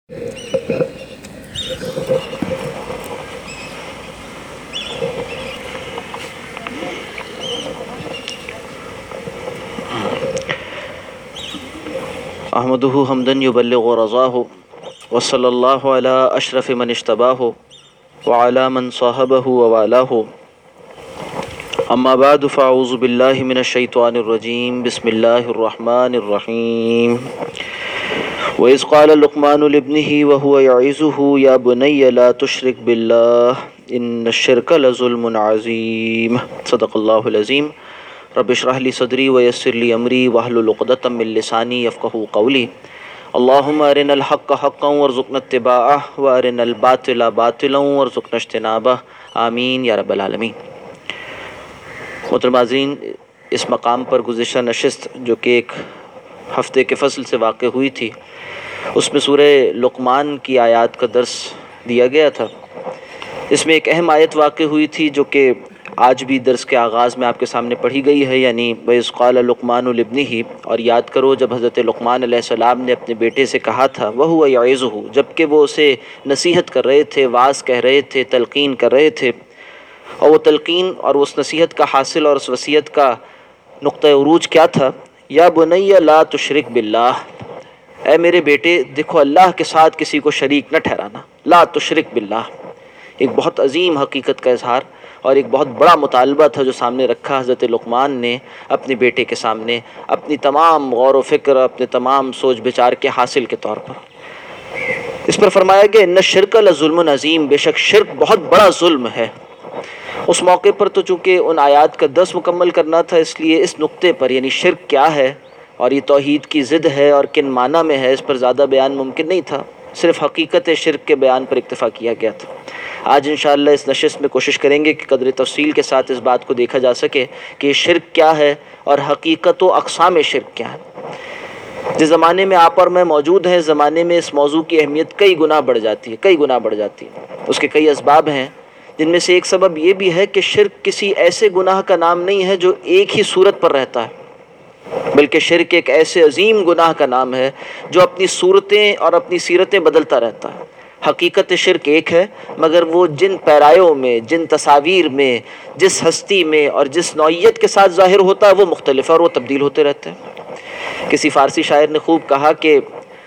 احمدہ حمدن یبلغ رضاہ وصلی اللہ علی اشرف من اجتباہ وعلی من صاحبہ ووالاہ اما بعد فاعوذ باللہ من الشیطان الرجیم بسم اللہ الرحمن الرحیم وَإِذْ قَالَ لُقْمَانُ لِابْنِهِ وَهُوَ يَعِظُهُ يَا بُنَيَّ لَا تُشْرِكْ بِاللَّهِ إِنَّ الشِّرْكَ لَظُلْمٌ عَظِيمٌ صدق اللہ العظیم رب اشرح لي صدری ويسر لي امری واحلل عقدۃ من لسانی یفقهوا قولی اللهم ارنا الحق حقا وارزقنا اتباعه وارنا الباطل باطلا وارزقنا اجتنابه آمین یا رب العالمین۔ محترم ناظرین، اس مقام پر گزشتہ نشست جو کہ ایک ہفتے کے فصل سے واقع ہوئی تھی، اس میں سورہ لقمان کی آیات کا درس دیا گیا تھا۔ اس میں ایک اہم آیت واقع ہوئی تھی جو کہ آج بھی درس کے آغاز میں آپ کے سامنے پڑھی گئی ہے، یعنی وَإِذْ قَالَ لُقْمَانُ لِابْنِهِ، اور یاد کرو جب حضرت لقمان علیہ السلام نے اپنے بیٹے سے کہا تھا وَهُوَ يَعِظُهُ، جب کہ وہ اسے نصیحت کر رہے تھے، واعظ کہہ رہے تھے، تلقین کر رہے تھے، اور وہ تلقین اور اس نصیحت کا حاصل اور اس وصیت کا نقطہ عروج کیا تھا؟ یا بنی لا تشرک باللہ، اے میرے بیٹے دیکھو اللہ کے ساتھ کسی کو شریک نہ ٹھہرانا، لا تشرک باللہ، ایک بہت عظیم حقیقت کا اظہار اور ایک بہت بڑا مطالبہ تھا جو سامنے رکھا حضرت لقمان نے اپنے بیٹے کے سامنے، اپنی تمام غور و فکر، اپنے تمام سوچ بچار کے حاصل کے طور پر۔ اس پر فرمایا کہ ان الشرک لظلم عظیم، بے شک شرک بہت بڑا ظلم ہے۔ اس موقع پر تو چونکہ ان آیات کا درس مکمل کرنا تھا، اس لیے اس نقطے پر یعنی شرک کیا ہے اور یہ توحید کی ضد ہے اور کن معنی میں ہے، اس پر زیادہ بیان ممکن نہیں تھا، صرف حقیقت شرک کے بیان پر اکتفا کیا گیا تھا۔ آج انشاءاللہ اس نشست میں کوشش کریں گے کہ قدر تفصیل کے ساتھ اس بات کو دیکھا جا سکے کہ شرک کیا ہے اور حقیقت و اقسام شرک کیا ہے۔ جس زمانے میں آپ اور میں موجود ہیں، اس زمانے میں اس موضوع کی اہمیت کئی گنا بڑھ جاتی ہے، کئی گنا بڑھ جاتی ہے۔ اس کے کئی اسباب ہیں، جن میں سے ایک سبب یہ بھی ہے کہ شرک کسی ایسے گناہ کا نام نہیں ہے جو ایک ہی صورت پر رہتا ہے، بلکہ شرک ایک ایسے عظیم گناہ کا نام ہے جو اپنی صورتیں اور اپنی سیرتیں بدلتا رہتا ہے۔ حقیقت شرک ایک ہے، مگر وہ جن پیرایوں میں، جن تصاویر میں، جس ہستی میں اور جس نوعیت کے ساتھ ظاہر ہوتا ہے وہ مختلف ہے اور وہ تبدیل ہوتے رہتے ہیں۔ کسی فارسی شاعر نے خوب کہا کہ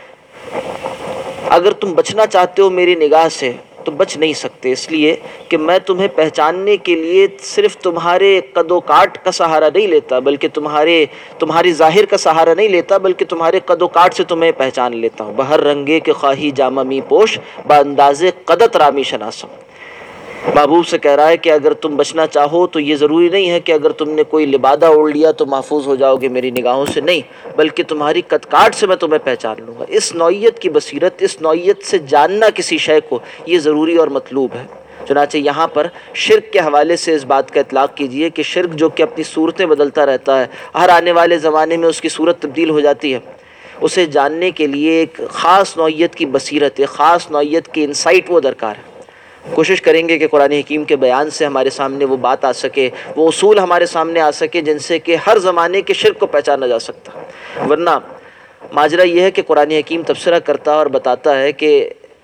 اگر تم بچنا چاہتے ہو میری نگاہ سے تو بچ نہیں سکتے، اس لیے کہ میں تمہیں پہچاننے کے لیے صرف تمہارے قد و کاٹ کا سہارا نہیں لیتا، بلکہ تمہاری ظاہر کا سہارا نہیں لیتا، بلکہ تمہارے قد و کاٹ سے تمہیں پہچان لیتا ہوں۔ بہر رنگے کے خواہی جامہ می پوش، با انداز قدت رامی شناسم۔ محبوب سے کہہ رہا ہے کہ اگر تم بچنا چاہو تو یہ ضروری نہیں ہے کہ اگر تم نے کوئی لبادہ اوڑھ لیا تو محفوظ ہو جاؤ گے میری نگاہوں سے، نہیں، بلکہ تمہاری قد کاٹ سے میں تمہیں پہچان لوں گا۔ اس نوعیت کی بصیرت، اس نوعیت سے جاننا کسی شے کو، یہ ضروری اور مطلوب ہے۔ چنانچہ یہاں پر شرک کے حوالے سے اس بات کا اطلاق کیجئے کہ شرک جو کہ اپنی صورتیں بدلتا رہتا ہے، ہر آنے والے زمانے میں اس کی صورت تبدیل ہو جاتی ہے، اسے جاننے کے لیے ایک خاص نوعیت کی بصیرت، ایک خاص نوعیت کی انسائٹ وہ درکار ہے۔ کوشش کریں گے کہ قرآن حکیم کے بیان سے ہمارے سامنے وہ بات آ سکے، وہ اصول ہمارے سامنے آ سکے جن سے کہ ہر زمانے کے شرک کو پہچانا جا سکتا۔ ورنہ ماجرا یہ ہے کہ قرآن حکیم تبصرہ کرتا اور بتاتا ہے کہ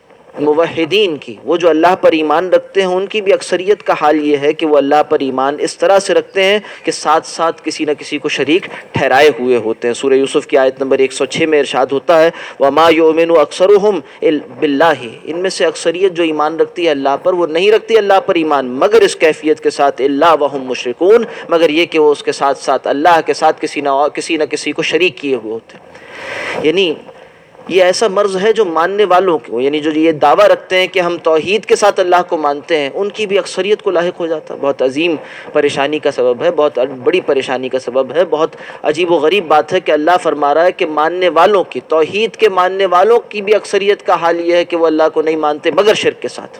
موحدین کی، وہ جو اللہ پر ایمان رکھتے ہیں، ان کی بھی اکثریت کا حال یہ ہے کہ وہ اللہ پر ایمان اس طرح سے رکھتے ہیں کہ ساتھ ساتھ کسی نہ کسی کو شریک ٹھہرائے ہوئے ہوتے ہیں۔ سورہ یوسف کی آیت نمبر 106 میں ارشاد ہوتا ہے وَمَا يُؤْمِنُ أَكْثَرُهُمْ بِاللَّهِ، ان میں سے اکثریت جو ایمان رکھتی ہے اللہ پر، وہ نہیں رکھتی اللہ پر ایمان مگر اس کیفیت کے ساتھ إِلَّا وَهُمْ مُشْرِكُونَ، مگر یہ کہ وہ اس کے ساتھ ساتھ اللہ کے ساتھ کسی نہ کسی کو شریک کیے ہوئے ہوتے ہیں۔ یعنی یہ ایسا مرض ہے جو ماننے والوں کو، یعنی جو یہ دعویٰ رکھتے ہیں کہ ہم توحید کے ساتھ اللہ کو مانتے ہیں، ان کی بھی اکثریت کو لاحق ہو جاتا ہے۔ بہت عظیم پریشانی کا سبب ہے، بہت بڑی پریشانی کا سبب ہے، بہت عجیب و غریب بات ہے کہ اللہ فرما رہا ہے کہ ماننے والوں کی، توحید کے ماننے والوں کی بھی اکثریت کا حال یہ ہے کہ وہ اللہ کو نہیں مانتے مگر شرک کے ساتھ۔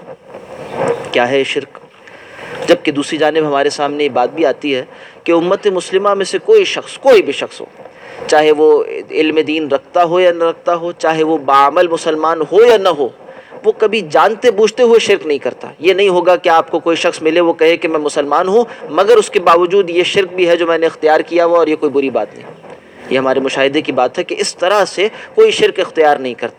کیا ہے شرک؟ جبکہ دوسری جانب ہمارے سامنے یہ بات بھی آتی ہے کہ امت مسلمہ میں سے کوئی بھی شخص ہو، چاہے وہ علم دین رکھتا ہو یا نہ رکھتا ہو، چاہے وہ باعمل مسلمان ہو یا نہ ہو، وہ کبھی جانتے بوجھتے ہوئے شرک نہیں کرتا۔ یہ نہیں ہوگا کہ آپ کو کوئی شخص ملے وہ کہے کہ میں مسلمان ہوں مگر اس کے باوجود یہ شرک بھی ہے جو میں نے اختیار کیا ہوا اور یہ کوئی بری بات نہیں۔ یہ ہمارے مشاہدے کی بات ہے کہ اس طرح سے کوئی شرک اختیار نہیں کرتا۔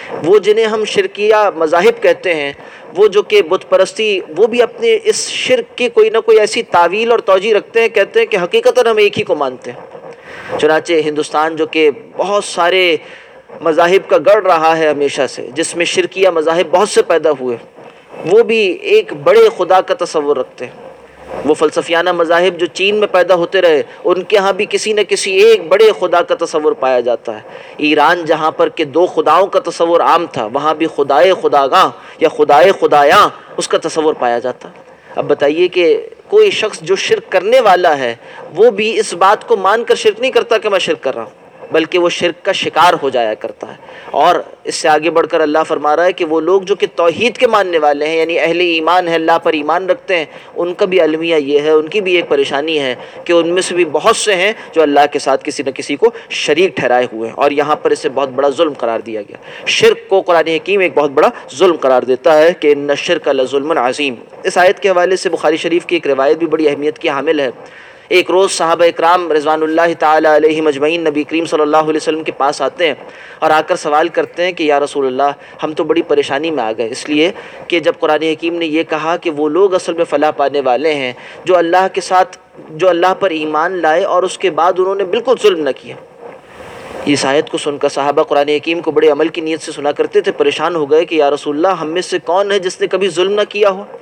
وہ جنہیں ہم شرکیہ مذاہب کہتے ہیں، وہ جو کہ بت پرستی، وہ بھی اپنے اس شرک کی کوئی نہ کوئی ایسی تعویل اور توجیہ رکھتے ہیں، کہتے ہیں کہ حقیقتاً ہم ایک ہی کو مانتے ہیں۔ چنانچہ ہندوستان جو کہ بہت سارے مذاہب کا گڑھ رہا ہے ہمیشہ سے، جس میں شرکیہ مذاہب بہت سے پیدا ہوئے، وہ بھی ایک بڑے خدا کا تصور رکھتے ہیں۔ وہ فلسفیانہ مذاہب جو چین میں پیدا ہوتے رہے، ان کے ہاں بھی کسی نہ کسی ایک بڑے خدا کا تصور پایا جاتا ہے۔ ایران جہاں پر کہ دو خداؤں کا تصور عام تھا، وہاں بھی خدائے خداگاں یا خدائے خدایاں اس کا تصور پایا جاتا۔ اب بتائیے کہ کوئی شخص جو شرک کرنے والا ہے، وہ بھی اس بات کو مان کر شرک نہیں کرتا کہ میں شرک کر رہا ہوں، بلکہ وہ شرک کا شکار ہو جایا کرتا ہے۔ اور اس سے آگے بڑھ کر اللہ فرما رہا ہے کہ وہ لوگ جو کہ توحید کے ماننے والے ہیں، یعنی اہل ایمان ہے، اللہ پر ایمان رکھتے ہیں، ان کا بھی المیہ یہ ہے، ان کی بھی ایک پریشانی ہے کہ ان میں سے بھی بہت سے ہیں جو اللہ کے ساتھ کسی نہ کسی کو شریک ٹھہرائے ہوئے ہیں، اور یہاں پر اسے بہت بڑا ظلم قرار دیا گیا۔ شرک کو قرآن حکیم ایک بہت بڑا ظلم قرار دیتا ہے کہ ان الشرک لظلم عظیم۔ اس آیت کے حوالے سے بخاری شریف کی ایک روایت بھی بڑی اہمیت کی حامل ہے۔ ایک روز صحابہ اکرام رضوان اللہ تعالی علیہم اجمعین نبی کریم صلی اللہ علیہ وسلم کے پاس آتے ہیں اور آ کر سوال کرتے ہیں کہ یا رسول اللہ، ہم تو بڑی پریشانی میں آ گئے، اس لیے کہ جب قرآن حکیم نے یہ کہا کہ وہ لوگ اصل میں فلاح پانے والے ہیں جو اللہ کے ساتھ، جو اللہ پر ایمان لائے اور اس کے بعد انہوں نے بالکل ظلم نہ کیا۔ اس آیت کو سن کر صحابہ قرآن حکیم کو بڑے عمل کی نیت سے سنا کرتے تھے، پریشان ہو گئے کہ یا رسول اللہ، ہم میں سے کون ہے جس نے کبھی ظلم نہ کیا ہو؟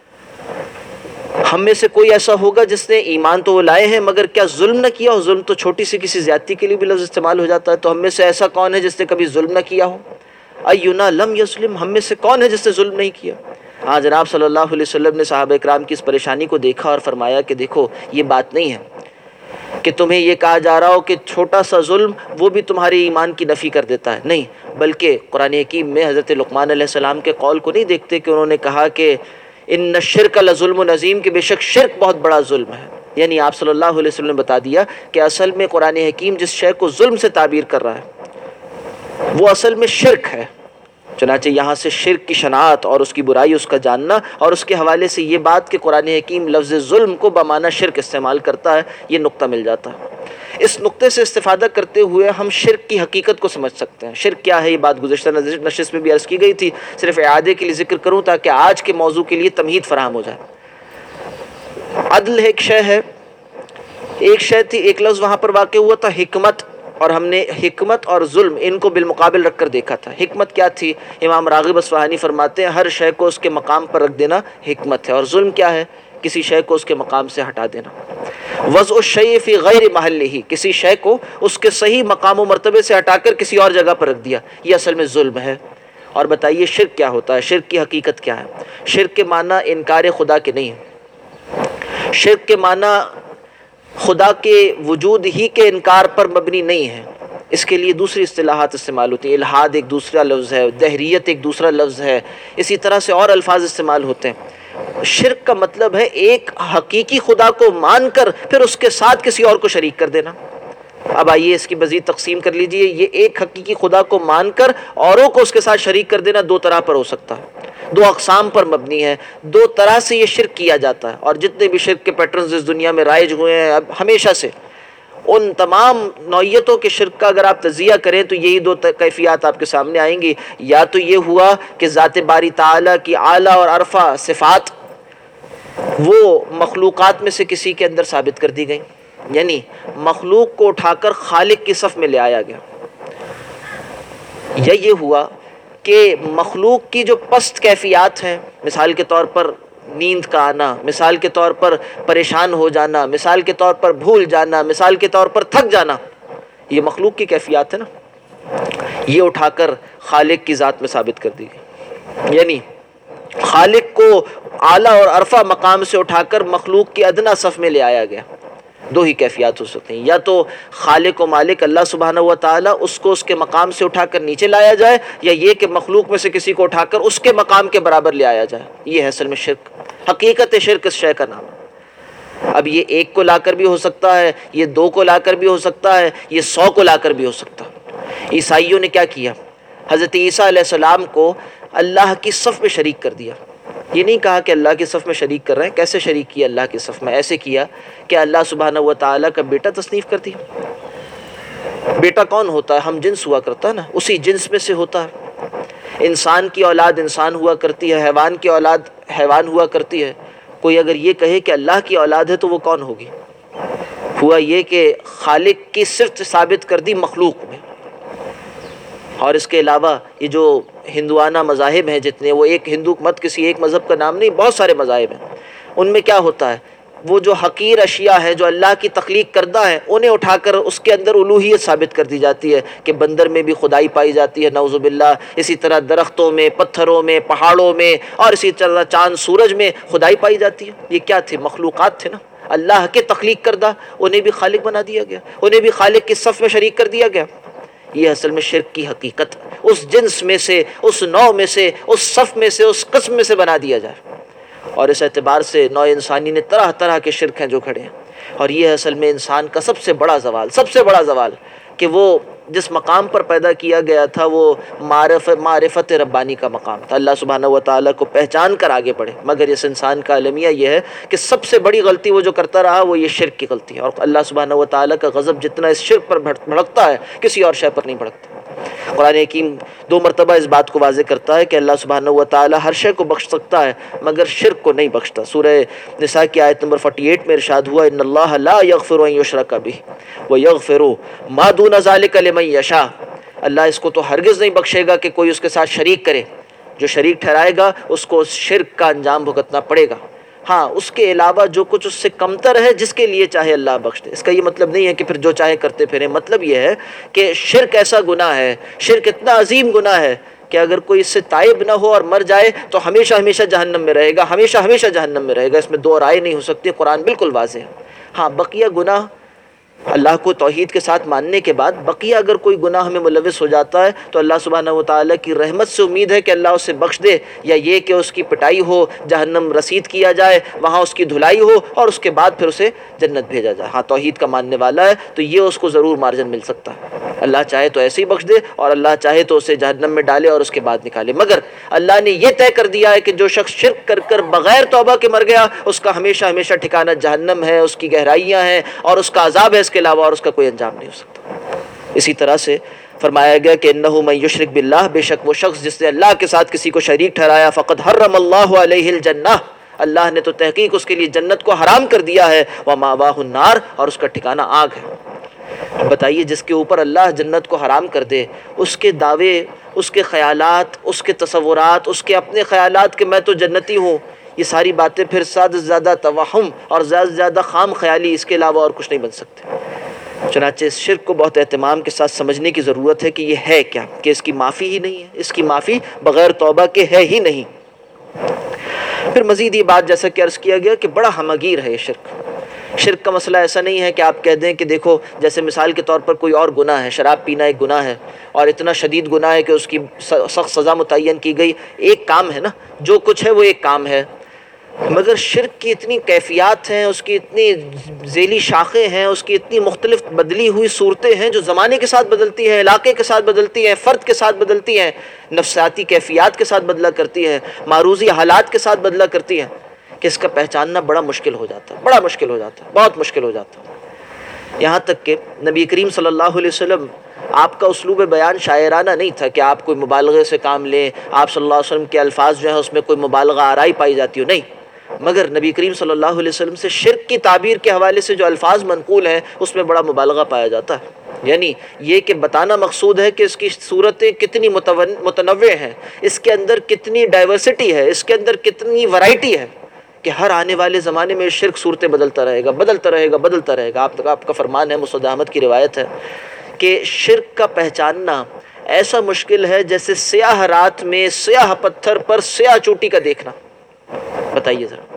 ہم میں سے کوئی ایسا ہوگا جس نے ایمان تو وہ لائے ہیں مگر کیا ظلم نہ کیا ہو؟ ظلم تو چھوٹی سی کسی زیادتی کے لیے بھی لفظ استعمال ہو جاتا ہے، تو ہم میں سے ایسا کون ہے جس نے کبھی ظلم نہ کیا ہو؟ اینا لم یظلم، ہم میں سے کون ہے جس نے ظلم نہیں کیا؟ ہاں جناب صلی اللہ علیہ وسلم نے صحابہ اکرام کی اس پریشانی کو دیکھا اور فرمایا کہ دیکھو، یہ بات نہیں ہے کہ تمہیں یہ کہا جا رہا ہو کہ چھوٹا سا ظلم وہ بھی تمہارے ایمان کی نفی کر دیتا ہے، نہیں، بلکہ قرآن حکیم میں حضرت لقمان علیہ السلام کے قول کو نہیں دیکھتے کہ انہوں نے کہا کہ ان الشرک لظلم عظیم، کہ بے شک شرک بہت بڑا ظلم ہے۔ یعنی آپ صلی اللہ علیہ وسلم نے بتا دیا کہ اصل میں قرآن حکیم جس شے کو ظلم سے تعبیر کر رہا ہے وہ اصل میں شرک ہے۔ چنانچہ یہاں سے شرک کی شناعت اور اس کی برائی، اس کا جاننا، اور اس کے حوالے سے یہ بات کہ قرآن حکیم لفظ ظلم کو بمعنی شرک استعمال کرتا ہے، یہ نقطہ مل جاتا ہے۔ اس نقطے سے استفادہ کرتے ہوئے ہم شرک کی حقیقت کو سمجھ سکتے ہیں۔ شرک کیا ہے، یہ بات گزشتہ نشست میں بھی عرض کی گئی تھی، صرف اعادے کے لیے ذکر کروں تاکہ آج کے موضوع کے لیے تمہید فراہم ہو جائے۔ عدل ایک شے ہے، ایک شے تھی، ایک لفظ وہاں پر واقع ہوا تھا حکمت، اور ہم نے حکمت اور ظلم ان کو بالمقابل رکھ کر دیکھا تھا۔ حکمت کیا تھی؟ امام راغب اصفہانی فرماتے ہیں ہر شے کو اس کے مقام پر رکھ دینا حکمت ہے، اور ظلم کیا ہے؟ کسی شے کو اس کے مقام سے ہٹا دینا۔ وضع الشیء فی غیر محلہ، کسی شے کو اس کے صحیح مقام و مرتبے سے ہٹا کر کسی اور جگہ پر رکھ دیا، یہ اصل میں ظلم ہے۔ اور بتائیے شرک کیا ہوتا ہے؟ شرک کی حقیقت کیا ہے؟ شرک کے معنی انکار خدا کے نہیں ہے، شرک کے معنی خدا کے وجود ہی کے انکار پر مبنی نہیں ہے، اس کے لیے دوسری اصطلاحات استعمال ہوتی ہیں۔ الحاد ایک دوسرا لفظ ہے، دہریت ایک دوسرا لفظ ہے، اسی طرح سے اور الفاظ استعمال ہوتے ہیں۔ شرک کا مطلب ہے ایک حقیقی خدا کو مان کر پھر اس کے ساتھ کسی اور کو شریک کر دینا۔ اب آئیے اس کی مزید تقسیم کر لیجئے۔ یہ ایک حقیقی خدا کو مان کر اوروں کو اس کے ساتھ شریک کر دینا دو طرح پر ہو سکتا ہے، دو اقسام پر مبنی ہے، دو طرح سے یہ شرک کیا جاتا ہے۔ اور جتنے بھی شرک کے پیٹرنز اس دنیا میں رائج ہوئے ہیں اب ہمیشہ سے، ان تمام نوعیتوں کے شرک کا اگر آپ تجزیہ کریں تو یہی دو کیفیات آپ کے سامنے آئیں گی۔ یا تو یہ ہوا کہ ذات باری تعالیٰ کی اعلیٰ اور عرفہ صفات وہ مخلوقات میں سے کسی کے اندر ثابت کر دی گئیں، یعنی مخلوق کو اٹھا کر خالق کی صف میں لے آیا گیا، یا یہ ہوا کہ مخلوق کی جو پست کیفیات ہیں، مثال کے طور پر نیند کا آنا، مثال کے طور پر پریشان ہو جانا، مثال کے طور پر بھول جانا، مثال کے طور پر تھک جانا، یہ مخلوق کی کیفیات ہے نا، یہ اٹھا کر خالق کی ذات میں ثابت کر دی گئی۔ یعنی خالق کو اعلیٰ اور عرفہ مقام سے اٹھا کر مخلوق کی ادنا صف میں لے آیا گیا۔ دو ہی کیفیات ہو سکتی ہیں، یا تو خالق و مالک اللہ سبحانہ و تعالیٰ اس کو اس کے مقام سے اٹھا کر نیچے لایا جائے، یا یہ کہ مخلوق میں سے کسی کو اٹھا کر اس کے مقام کے برابر لے آیا جائے۔ یہ ہے اصل میں شرک، حقیقت شرک اس شے کا نام ہے۔ اب یہ ایک کو لا کر بھی ہو سکتا ہے، یہ دو کو لا کر بھی ہو سکتا ہے، یہ 100 کو لا کر بھی ہو سکتا ہے۔ عیسائیوں نے کیا کیا؟ حضرت عیسیٰ علیہ السلام کو اللہ کی صف میں شریک کر دیا۔ یہ نہیں کہا کہ اللہ کی صف میں شریک کر رہے ہیں، کیسے شریک کیا اللہ کی صف میں؟ ایسے کیا کہ اللہ سبحانہ و تعالیٰ کا بیٹا تصنیف کر دیا۔ بیٹا کون ہوتا ہے؟ ہم جنس ہوا کرتا ہے نا، اسی جنس میں سے ہوتا ہے۔ انسان کی اولاد انسان ہوا کرتی ہے، حیوان کی اولاد حیوان ہوا کرتی ہے۔ کوئی اگر یہ کہے کہ اللہ کی اولاد ہے تو وہ کون ہوگی؟ ہوا یہ کہ خالق کی صرف ثابت کر دی مخلوق میں۔ اور اس کے علاوہ یہ جو ہندوانہ مذاہب ہیں جتنے، وہ ایک ہندو مت کسی ایک مذہب کا نام نہیں، بہت سارے مذاہب ہیں۔ ان میں کیا ہوتا ہے، وہ جو حقیر اشیاء ہے جو اللہ کی تخلیق کردہ ہے انہیں اٹھا کر اس کے اندر الوہیت ثابت کر دی جاتی ہے کہ بندر میں بھی خدائی پائی جاتی ہے، نعوذ باللہ۔ اسی طرح درختوں میں، پتھروں میں، پہاڑوں میں، اور اسی طرح چاند سورج میں خدائی پائی جاتی ہے۔ یہ کیا تھے؟ مخلوقات تھے نا، اللہ کے تخلیق کردہ، انہیں بھی خالق بنا دیا گیا، انہیں بھی خالق کی صف میں شریک کر دیا گیا۔ یہ اصل میں شرک کی حقیقت، اس جنس میں سے، اس نوع میں سے، اس صف میں سے، اس قسم میں سے بنا دیا جائے۔ اور اس اعتبار سے نوع انسانی نے طرح طرح کے شرک ہیں جو کھڑے ہیں۔ اور یہ اصل میں انسان کا سب سے بڑا زوال، سب سے بڑا زوال، کہ وہ جس مقام پر پیدا کیا گیا تھا وہ معرفت ربانی کا مقام تھا، اللہ سبحانہ و تعالیٰ کو پہچان کر آگے بڑھے۔ مگر اس انسان کا المیہ یہ ہے کہ سب سے بڑی غلطی وہ جو کرتا رہا وہ یہ شرک کی غلطی ہے، اور اللہ سبحانہ و تعالیٰ کا غضب جتنا اس شرک پر بھڑکتا ہے کسی اور شے پر نہیں بھڑکتا۔ قرآن حکیم 2 مرتبہ اس بات کو واضح کرتا ہے کہ اللہ سبحانہ و تعالیٰ ہر شے کو بخش سکتا ہے مگر شرک کو نہیں بخشتا۔ سورہ نساء کی آیت نمبر 48 میں ارشاد ہوا، ان اللہ لا یغفر ان یشرک بہ ویغفر ما دون ذلک لمن یشاء۔ اللہ اس کو تو ہرگز نہیں بخشے گا کہ کوئی اس کے ساتھ شریک کرے، جو شریک ٹھہرائے گا اس کو اس شرک کا انجام بھگتنا پڑے گا۔ ہاں، اس کے علاوہ جو کچھ اس سے کمتر ہے جس کے لیے چاہے اللہ بخش دے۔ اس کا یہ مطلب نہیں ہے کہ پھر جو چاہے کرتے پھریں، مطلب یہ ہے کہ شرک ایسا گناہ ہے، شرک اتنا عظیم گناہ ہے کہ اگر کوئی اس سے تائب نہ ہو اور مر جائے تو ہمیشہ ہمیشہ جہنم میں رہے گا، ہمیشہ ہمیشہ جہنم میں رہے گا۔ اس میں دو رائے نہیں ہو سکتی، قرآن بالکل واضح ہے۔ ہاں، بقیہ گناہ اللہ کو توحید کے ساتھ ماننے کے بعد بقیہ اگر کوئی گناہ ہمیں ملوث ہو جاتا ہے تو اللہ سبحانہ و تعالیٰ کی رحمت سے امید ہے کہ اللہ اسے بخش دے، یا یہ کہ اس کی پٹائی ہو، جہنم رسید کیا جائے، وہاں اس کی دھلائی ہو اور اس کے بعد پھر اسے جنت بھیجا جائے۔ ہاں، توحید کا ماننے والا ہے تو یہ اس کو ضرور مارجن مل سکتا ہے۔ اللہ چاہے تو ایسے ہی بخش دے اور اللہ چاہے تو اسے جہنم میں ڈالے اور اس کے بعد نکالے، مگر اللہ نے یہ طے کر دیا ہے کہ جو شخص شرک کر کر بغیر توبہ کے مر گیا اس کا ہمیشہ ہمیشہ ٹھکانہ جہنم ہے، اس کی گہرائیاں ہیں اور اس کا عذاب ہے، اس کے علاوہ اور اس کا کوئی انجام نہیں ہو سکتا۔ اسی طرح سے فرمایا گیا کہ انہ من یشرک باللہ، بے شک وہ شخص جس نے اللہ کے ساتھ کسی کو شریک ٹھہرایا، فقد حرم اللہ علیہ الجنہ، اللہ نے تو تحقیق اس کے لیے جنت کو حرام کر دیا ہے، ومأواہ النار، اور اس کا ٹھکانہ آگ ہے۔ بتائیے، جس کے اوپر اللہ جنت کو حرام کر دے، اس کے دعوے، اس کے خیالات، اس کے تصورات، اس کے اپنے خیالات کہ میں تو جنتی ہوں، یہ ساری باتیں پھر زیادہ سے زیادہ توہم اور زیادہ سے زیادہ خام خیالی، اس کے علاوہ اور کچھ نہیں بن سکتے۔ چنانچہ اس شرک کو بہت اہتمام کے ساتھ سمجھنے کی ضرورت ہے کہ یہ ہے کیا، کہ اس کی معافی ہی نہیں ہے، اس کی معافی بغیر توبہ کے ہے ہی نہیں۔ پھر مزید یہ بات جیسا کہ عرض کیا گیا کہ بڑا ہمگیر ہے یہ شرک۔ شرک کا مسئلہ ایسا نہیں ہے کہ آپ کہہ دیں کہ دیکھو، جیسے مثال کے طور پر کوئی اور گناہ ہے، شراب پینا ایک گناہ ہے اور اتنا شدید گناہ ہے کہ اس کی سخت سزا متعین کی گئی، ایک کام ہے نا، جو کچھ ہے وہ ایک کام ہے، مگر شرک کی اتنی کیفیات ہیں، اس کی اتنی ذیلی شاخیں ہیں، اس کی اتنی مختلف بدلی ہوئی صورتیں ہیں جو زمانے کے ساتھ بدلتی ہیں، علاقے کے ساتھ بدلتی ہیں، فرد کے ساتھ بدلتی ہیں، نفسیاتی کیفیات کے ساتھ بدلا کرتی ہیں، معروضی حالات کے ساتھ بدلا کرتی ہیں، کہ اس کا پہچاننا بڑا مشکل ہو جاتا ہے، بڑا مشکل ہو جاتا ہے، بہت مشکل ہو جاتا ہے۔ یہاں تک کہ نبی کریم صلی اللہ علیہ وسلم، آپ کا اسلوب بیان شاعرانہ نہیں تھا کہ آپ کوئی مبالغے سے کام لیں، آپ صلی اللہ علیہ وسلم کے الفاظ جو ہیں اس میں کوئی مبالغہ آرائی پائی جاتی ہو، نہیں، مگر نبی کریم صلی اللہ علیہ وسلم سے شرک کی تعبیر کے حوالے سے جو الفاظ منقول ہیں اس میں بڑا مبالغہ پایا جاتا ہے، یعنی یہ کہ بتانا مقصود ہے کہ اس کی صورتیں کتنی متنوع ہیں، اس کے اندر کتنی ڈائیورسٹی ہے، اس کے اندر کتنی ورائٹی ہے، کہ ہر آنے والے زمانے میں شرک صورتیں بدلتا رہے گا، بدلتا رہے گا، بدلتا رہے گا۔ آپ کا فرمان ہے، مسعود احمد کی روایت ہے کہ شرک کا پہچاننا ایسا مشکل ہے جیسے سیاہ رات میں سیاہ پتھر پر سیاہ چوٹی کا دیکھنا۔ بتائیے ذرا،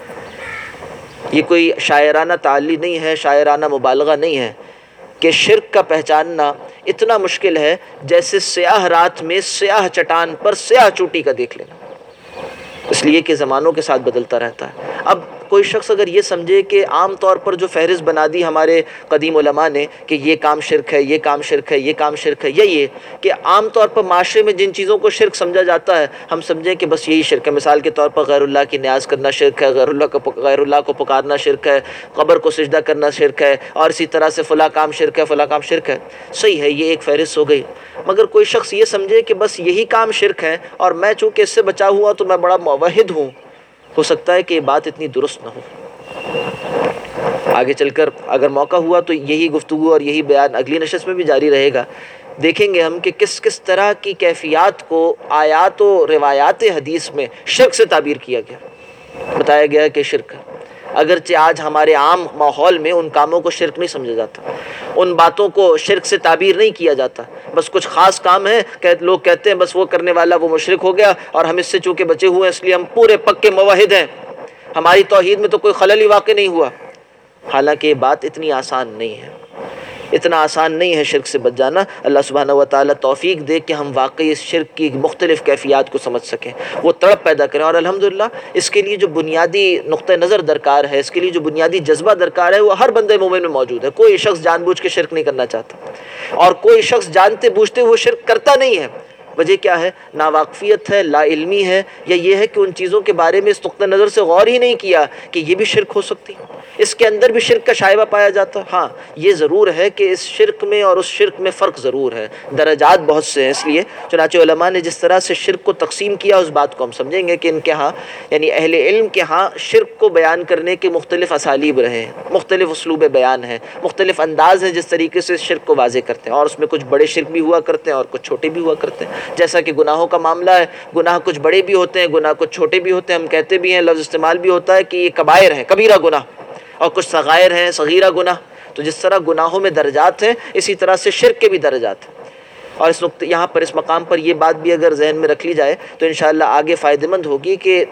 یہ کوئی شاعرانہ تعلی نہیں ہے، شاعرانہ مبالغہ نہیں ہے، کہ شرک کا پہچاننا اتنا مشکل ہے جیسے سیاہ رات میں سیاہ چٹان پر سیاہ چوٹی کا دیکھ لینا، اس لیے کہ زمانوں کے ساتھ بدلتا رہتا ہے۔ اب کوئی شخص اگر یہ سمجھے کہ عام طور پر جو فہرست بنا دی ہمارے قدیم علماء نے کہ یہ کام شرک ہے، یہ کام شرک ہے، یہ کام شرک ہے، یہ کہ عام طور پر معاشرے میں جن چیزوں کو شرک سمجھا جاتا ہے ہم سمجھیں کہ بس یہی شرک ہے۔ مثال کے طور پر غیر اللہ کی نیاز کرنا شرک ہے، غیر اللہ کو پکارنا شرک ہے، قبر کو سجدہ کرنا شرک ہے، اور اسی طرح سے فلاں کام شرک ہے، فلاں کام شرک ہے۔ صحیح ہے، یہ ایک فہرست ہو گئی۔ مگر کوئی شخص یہ سمجھے کہ بس یہی کام شرک ہے اور میں چونکہ اس سے بچا ہوا تو میں بڑا موحد ہوں، ہو سکتا ہے کہ یہ بات اتنی درست نہ ہو۔ آگے چل کر اگر موقع ہوا تو یہی گفتگو اور یہی بیان اگلی نشست میں بھی جاری رہے گا۔ دیکھیں گے ہم کہ کس کس طرح کی کیفیات کو آیات و روایات حدیث میں شرک سے تعبیر کیا گیا، بتایا گیا کہ شرک ہے۔ اگرچہ آج ہمارے عام ماحول میں ان کاموں کو شرک نہیں سمجھا جاتا، ان باتوں کو شرک سے تعبیر نہیں کیا جاتا، بس کچھ خاص کام ہے کہ لوگ کہتے ہیں بس وہ کرنے والا وہ مشرک ہو گیا، اور ہم اس سے چونکہ بچے ہوئے ہیں اس لیے ہم پورے پکے موحد ہیں، ہماری توحید میں تو کوئی خلل ہی واقع نہیں ہوا۔ حالانکہ یہ بات اتنی آسان نہیں ہے، اتنا آسان نہیں ہے شرک سے بچ جانا۔ اللہ سبحانہ و تعالیٰ توفیق دے کہ ہم واقعی اس شرک کی مختلف کیفیات کو سمجھ سکیں، وہ تڑپ پیدا کریں، اور الحمدللہ اس کے لیے جو بنیادی نقطہ نظر درکار ہے، اس کے لیے جو بنیادی جذبہ درکار ہے وہ ہر بندے مومن میں موجود ہے۔ کوئی شخص جان بوجھ کے شرک نہیں کرنا چاہتا، اور کوئی شخص جانتے بوجھتے وہ شرک کرتا نہیں ہے۔ وجہ کیا ہے؟ ناواقفیت ہے، لا علمی ہے، یا یہ ہے کہ ان چیزوں کے بارے میں اس نقطہ نظر سے غور ہی نہیں کیا کہ یہ بھی شرک ہو سکتی، اس کے اندر بھی شرک کا شائبہ پایا جاتا۔ ہاں یہ ضرور ہے کہ اس شرک میں اور اس شرک میں فرق ضرور ہے، درجات بہت سے ہیں، اس لیے چنانچہ علماء نے جس طرح سے شرک کو تقسیم کیا اس بات کو ہم سمجھیں گے کہ ان کے ہاں یعنی اہل علم کے ہاں شرک کو بیان کرنے کے مختلف اسالیب رہے ہیں، مختلف اسلوب بیان ہیں، مختلف انداز ہیں جس طریقے سے شرک کو واضح کرتے ہیں، اور اس میں کچھ بڑے شرک بھی ہوا کرتے ہیں اور کچھ چھوٹے بھی ہوا کرتے ہیں۔ جیسا کہ گناہوں کا معاملہ ہے، گناہ کچھ بڑے بھی ہوتے ہیں، گناہ کچھ چھوٹے بھی ہوتے ہیں، ہم کہتے بھی ہیں، لفظ استعمال بھی ہوتا ہے کہ یہ کبائر ہیں، کبیرہ گناہ، اور کچھ صغائر ہیں، صغیرہ گناہ۔ تو جس طرح گناہوں میں درجات ہیں اسی طرح سے شرک کے بھی درجات ہیں، اور اس وقت یہاں پر اس مقام پر یہ بات بھی اگر ذہن میں رکھ لی جائے تو انشاءاللہ آگے فائدہ مند ہوگی کہ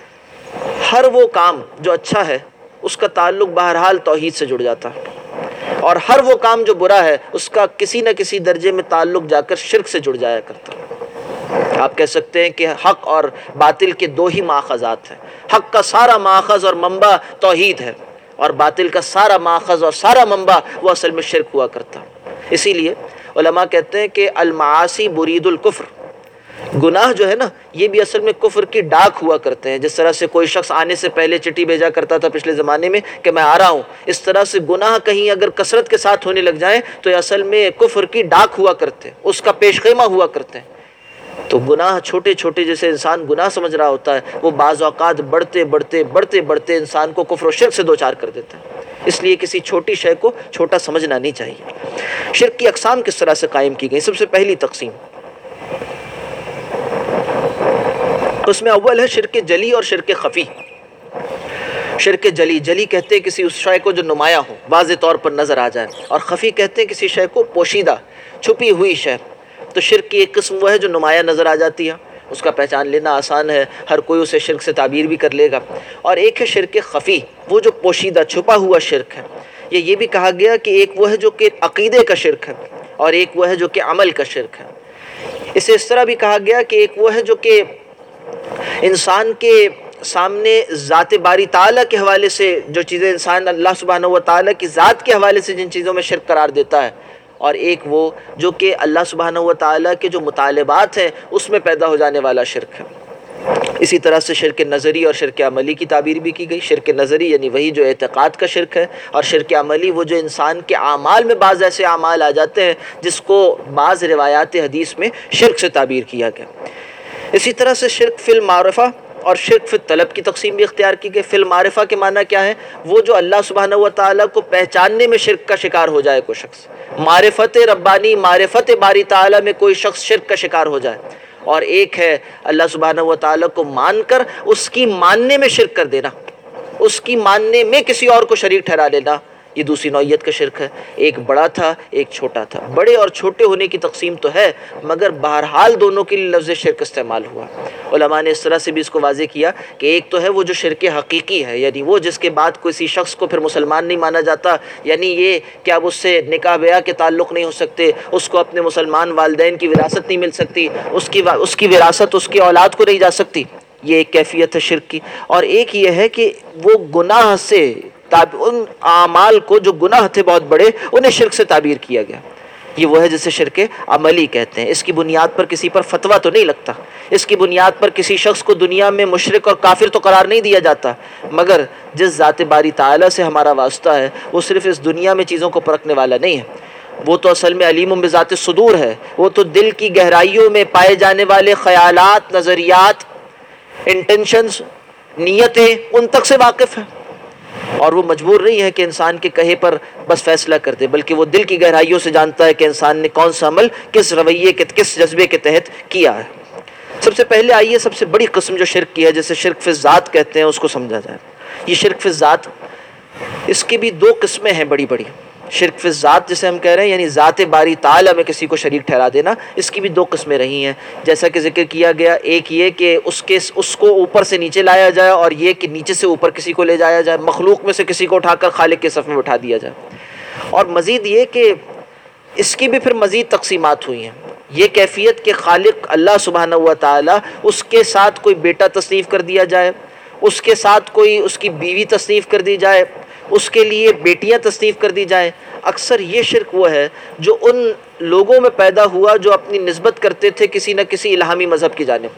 ہر وہ کام جو اچھا ہے اس کا تعلق بہرحال توحید سے جڑ جاتا ہے، اور ہر وہ کام جو برا ہے اس کا کسی نہ کسی درجے میں تعلق جا کر شرک سے جڑ جایا کرتا ہے۔ آپ کہہ سکتے ہیں کہ حق اور باطل کے دو ہی ماخذات ہیں، حق کا سارا ماخذ اور منبع توحید ہے، اور باطل کا سارا ماخذ اور سارا منبع وہ اصل میں شرک ہوا کرتا ہے۔ اسی لیے علماء کہتے ہیں کہ المعاصی برید الکفر، گناہ جو ہے نا یہ بھی اصل میں کفر کی ڈاک ہوا کرتے ہیں۔ جس طرح سے کوئی شخص آنے سے پہلے چٹھی بھیجا کرتا تھا پچھلے زمانے میں کہ میں آ رہا ہوں، اس طرح سے گناہ کہیں اگر کثرت کے ساتھ ہونے لگ جائیں تو یہ اصل میں کفر کی ڈاک ہوا کرتے ہیں، اس کا پیش خیمہ ہوا کرتے ہیں۔ تو گناہ چھوٹے چھوٹے جیسے انسان گناہ سمجھ رہا ہوتا ہے وہ بعض اوقات بڑھتے بڑھتے بڑھتے بڑھتے انسان کو کفر و شرک سے دوچار کر دیتا ہے۔ اس لیے کسی چھوٹی شے کو چھوٹا سمجھنا نہیں چاہیے۔ شرک کی اقسام کس طرح سے قائم کی گئی؟ سب سے پہلی تقسیم اس میں اول ہے شرک جلی اور شرک خفی۔ شرک جلی، جلی کہتے ہیں کسی اس شے کو جو نمایاں ہو، واضح طور پر نظر آ جائے، اور خفی کہتے ہیں کسی شے کو پوشیدہ، چھپی ہوئی شے۔ تو شرک کی ایک قسم وہ ہے جو نمایاں نظر آ جاتی ہے، اس کا پہچان لینا آسان ہے، ہر کوئی اسے شرک سے تعبیر بھی کر لے گا۔ اور ایک ہے شرک خفی، وہ جو پوشیدہ چھپا ہوا شرک ہے۔ یہ بھی کہا گیا کہ ایک وہ ہے جو کہ عقیدے کا شرک ہے، اور ایک وہ ہے جو کہ عمل کا شرک ہے۔ اسے اس طرح بھی کہا گیا کہ ایک وہ ہے جو کہ انسان کے سامنے ذات باری تعالیٰ کے حوالے سے جو چیزیں انسان اللہ سبحانہ و تعالیٰ کی ذات کے حوالے سے جن چیزوں میں شرک قرار دیتا ہے، اور ایک وہ جو کہ اللہ سبحانہ و تعالیٰ کے جو مطالبات ہیں اس میں پیدا ہو جانے والا شرک ہے۔ اسی طرح سے شرک نظری اور شرک عملی کی تعبیر بھی کی گئی۔ شرک نظری یعنی وہی جو اعتقاد کا شرک ہے، اور شرک عملی وہ جو انسان کے اعمال میں بعض ایسے اعمال آ جاتے ہیں جس کو بعض روایات حدیث میں شرک سے تعبیر کیا گیا۔ اسی طرح سے شرک فی المعرفہ اور شرک فی الطلب کی تقسیم بھی اختیار کی گئی۔ فی المعرفہ کے معنی کیا ہے؟ وہ جو اللہ سبحانہ و تعالیٰ کو پہچاننے میں شرک کا شکار ہو جائے کوئی شخص، معرفت ربانی، معرفت باری تعالیٰ میں کوئی شخص شرک کا شکار ہو جائے۔ اور ایک ہے اللہ سبحانہ و تعالیٰ کو مان کر اس کی ماننے میں شرک کر دینا، اس کی ماننے میں کسی اور کو شریک ٹھہرا لینا، یہ دوسری نوعیت کا شرک ہے۔ ایک بڑا تھا ایک چھوٹا تھا، بڑے اور چھوٹے ہونے کی تقسیم تو ہے مگر بہرحال دونوں کے لیے لفظ شرک استعمال ہوا۔ علماء نے اس طرح سے بھی اس کو واضح کیا کہ ایک تو ہے وہ جو شرک حقیقی ہے، یعنی وہ جس کے بعد کسی شخص کو پھر مسلمان نہیں مانا جاتا، یعنی یہ کہ اب اس سے نکاح بیاہ کے تعلق نہیں ہو سکتے، اس کو اپنے مسلمان والدین کی وراثت نہیں مل سکتی، اس کی وراثت اس کی اولاد کو نہیں جا سکتی۔ یہ ایک کیفیت ہے شرک کی. اور ایک یہ ہے کہ وہ گناہ سے ان اعمال کو جو گناہ تھے بہت بڑے انہیں شرک سے تعبیر کیا گیا. یہ وہ ہے جسے شرک عملی کہتے ہیں. اس کی بنیاد پر کسی پر فتویٰ تو نہیں لگتا, اس کی بنیاد پر کسی شخص کو دنیا میں مشرک اور کافر تو قرار نہیں دیا جاتا, مگر جس ذات باری تعالیٰ سے ہمارا واسطہ ہے وہ صرف اس دنیا میں چیزوں کو پرکھنے والا نہیں ہے, وہ تو اصل میں علیم بذات الصدور ہے. وہ تو دل کی گہرائیوں میں پائے جانے والے خیالات, نظریات, انٹینشنز, نیتیں, ان تک سے واقف ہے. اور وہ مجبور نہیں ہے کہ انسان کے کہے پر بس فیصلہ کر دے, بلکہ وہ دل کی گہرائیوں سے جانتا ہے کہ انسان نے کون سا عمل کس رویے کے کس جذبے کے تحت کیا ہے. سب سے پہلے آئیے سب سے بڑی قسم جو شرک کی ہے جسے شرک فی الذات کہتے ہیں اس کو سمجھا جائے. یہ شرک فی الذات, اس کی بھی دو قسمیں ہیں بڑی بڑی. شرک فی الذات جسے ہم کہہ رہے ہیں یعنی ذات باری تعالیٰ میں کسی کو شریک ٹھہرا دینا, اس کی بھی دو قسمیں رہی ہیں جیسا کہ ذکر کیا گیا. ایک یہ کہ اس کو اوپر سے نیچے لایا جائے, اور یہ کہ نیچے سے اوپر کسی کو لے جایا جائے, مخلوق میں سے کسی کو اٹھا کر خالق کے صف میں بٹھا دیا جائے. اور مزید یہ کہ اس کی بھی پھر مزید تقسیمات ہوئی ہیں. یہ کیفیت کہ خالق اللہ سبحانہ و تعالیٰ اس کے ساتھ کوئی بیٹا تصنیف کر دیا جائے, اس کے ساتھ کوئی اس کی بیوی تصنیف کر دی جائے, اس کے لیے بیٹیاں تصنیف کر دی جائیں. اکثر یہ شرک وہ ہے جو ان لوگوں میں پیدا ہوا جو اپنی نسبت کرتے تھے کسی نہ کسی الہامی مذہب کی جانب.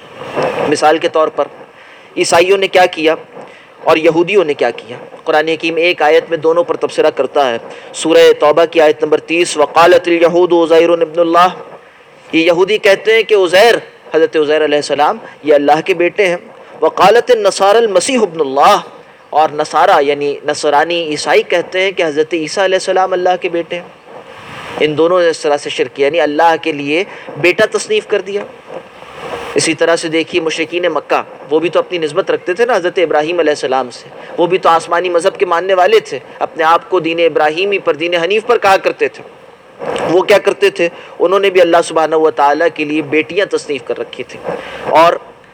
مثال کے طور پر عیسائیوں نے کیا کیا اور یہودیوں نے کیا کیا. قرآن حکیم ایک آیت میں دونوں پر تبصرہ کرتا ہے. سورہ توبہ کی آیت نمبر 30, وقالت الیہود عزیر ابن اللہ, یہ یہودی کہتے ہیں کہ عزیر, حضرت عزیر علیہ السلام یہ اللہ کے بیٹے ہیں. وقالت النصارى المسیح ابن اللہ, اور نصارہ یعنی نصرانی عیسائی کہتے ہیں کہ حضرت عیسیٰ علیہ السلام اللہ کے بیٹے ہیں. ان دونوں نے اس طرح سے شرک کیا, یعنی اللہ کے لیے بیٹا تصنیف کر دیا. اسی طرح سے دیکھیے مشرکین مکہ, وہ بھی تو اپنی نسبت رکھتے تھے نا حضرت ابراہیم علیہ السلام سے, وہ بھی تو آسمانی مذہب کے ماننے والے تھے, اپنے آپ کو دین ابراہیمی پر, دین حنیف پر کہا کرتے تھے. وہ کیا کرتے تھے, انہوں نے بھی اللہ سبحانہ و تعالیٰ کے لیے بیٹیاں تصنیف کر رکھی تھیں, اور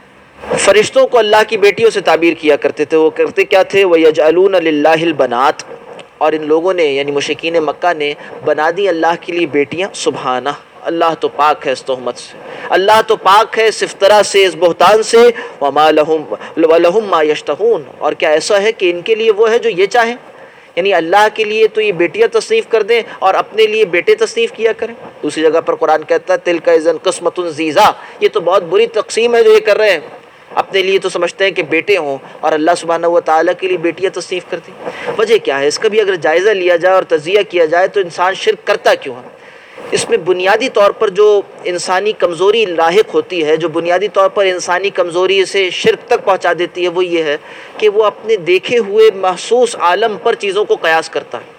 فرشتوں کو اللہ کی بیٹیوں سے تعبیر کیا کرتے تھے. وہ کرتے کیا تھے, وَيَجْعَلُونَ لِلَّهِ الْبَنَاتِ, اور ان لوگوں نے یعنی مشرکین مکہ نے بنا دی اللہ کے لیے بیٹیاں. سبحانہ, اللہ تو پاک ہے اس تہمت سے, اللہ تو پاک ہے اس افطرا سے, اس بہتان سے. وَمَا لَهُمْ مَا يَشْتَهُونَ, اور کیا ایسا ہے کہ ان کے لیے وہ ہے جو یہ چاہیں, یعنی اللہ کے لیے تو یہ بیٹیاں تصنیف کر دیں اور اپنے لیے بیٹے تصنیف کیا کریں. دوسری جگہ پر قرآن کہتا ہے تِلْكَ إِذًا قِسْمَةٌ ضِیزَىٰ, یہ تو بہت بری تقسیم ہے جو یہ کر رہے ہیں. اپنے لیے تو سمجھتے ہیں کہ بیٹے ہوں اور اللہ سبحانہ و تعالیٰ کے لیے بیٹیاں تصنیف کر دیں. وجہ کیا ہے اس کا بھی اگر جائزہ لیا جائے اور تجزیہ کیا جائے تو انسان شرک کرتا کیوں ہے. اس میں بنیادی طور پر جو انسانی کمزوری لاحق ہوتی ہے, جو بنیادی طور پر انسانی کمزوری سے شرک تک پہنچا دیتی ہے, وہ یہ ہے کہ وہ اپنے دیکھے ہوئے محسوس عالم پر چیزوں کو قیاس کرتا ہے.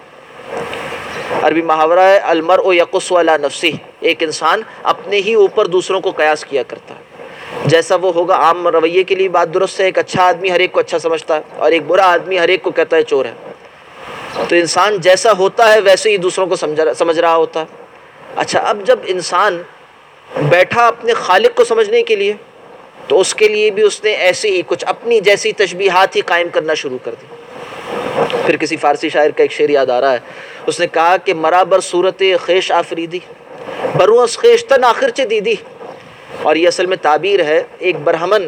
عربی محاورہ ہے المرء یقص علی نفسہ, ایک انسان اپنے ہی اوپر دوسروں کو قیاس کیا کرتا ہے. جیسا وہ ہوگا, عام رویے کے لیے بات درست ہے, ایک اچھا آدمی ہر ایک کو اچھا سمجھتا ہے اور ایک برا آدمی ہر ایک کو کہتا ہے چور ہے. تو انسان جیسا ہوتا ہے ویسے ہی دوسروں کو سمجھ رہا ہوتا ہے. اچھا, اب جب انسان بیٹھا اپنے خالق کو سمجھنے کے لیے تو اس کے لیے بھی اس نے ایسے ہی کچھ اپنی جیسی تشبیہات ہی قائم کرنا شروع کر دی. پھر کسی فارسی شاعر کا ایک شعر یاد آ رہا ہے, اس نے کہا کہ مرابر صورت خیش آفریدی بروس خیشتن آخر چے دیدی. اور یہ اصل میں تعبیر ہے, ایک برہمن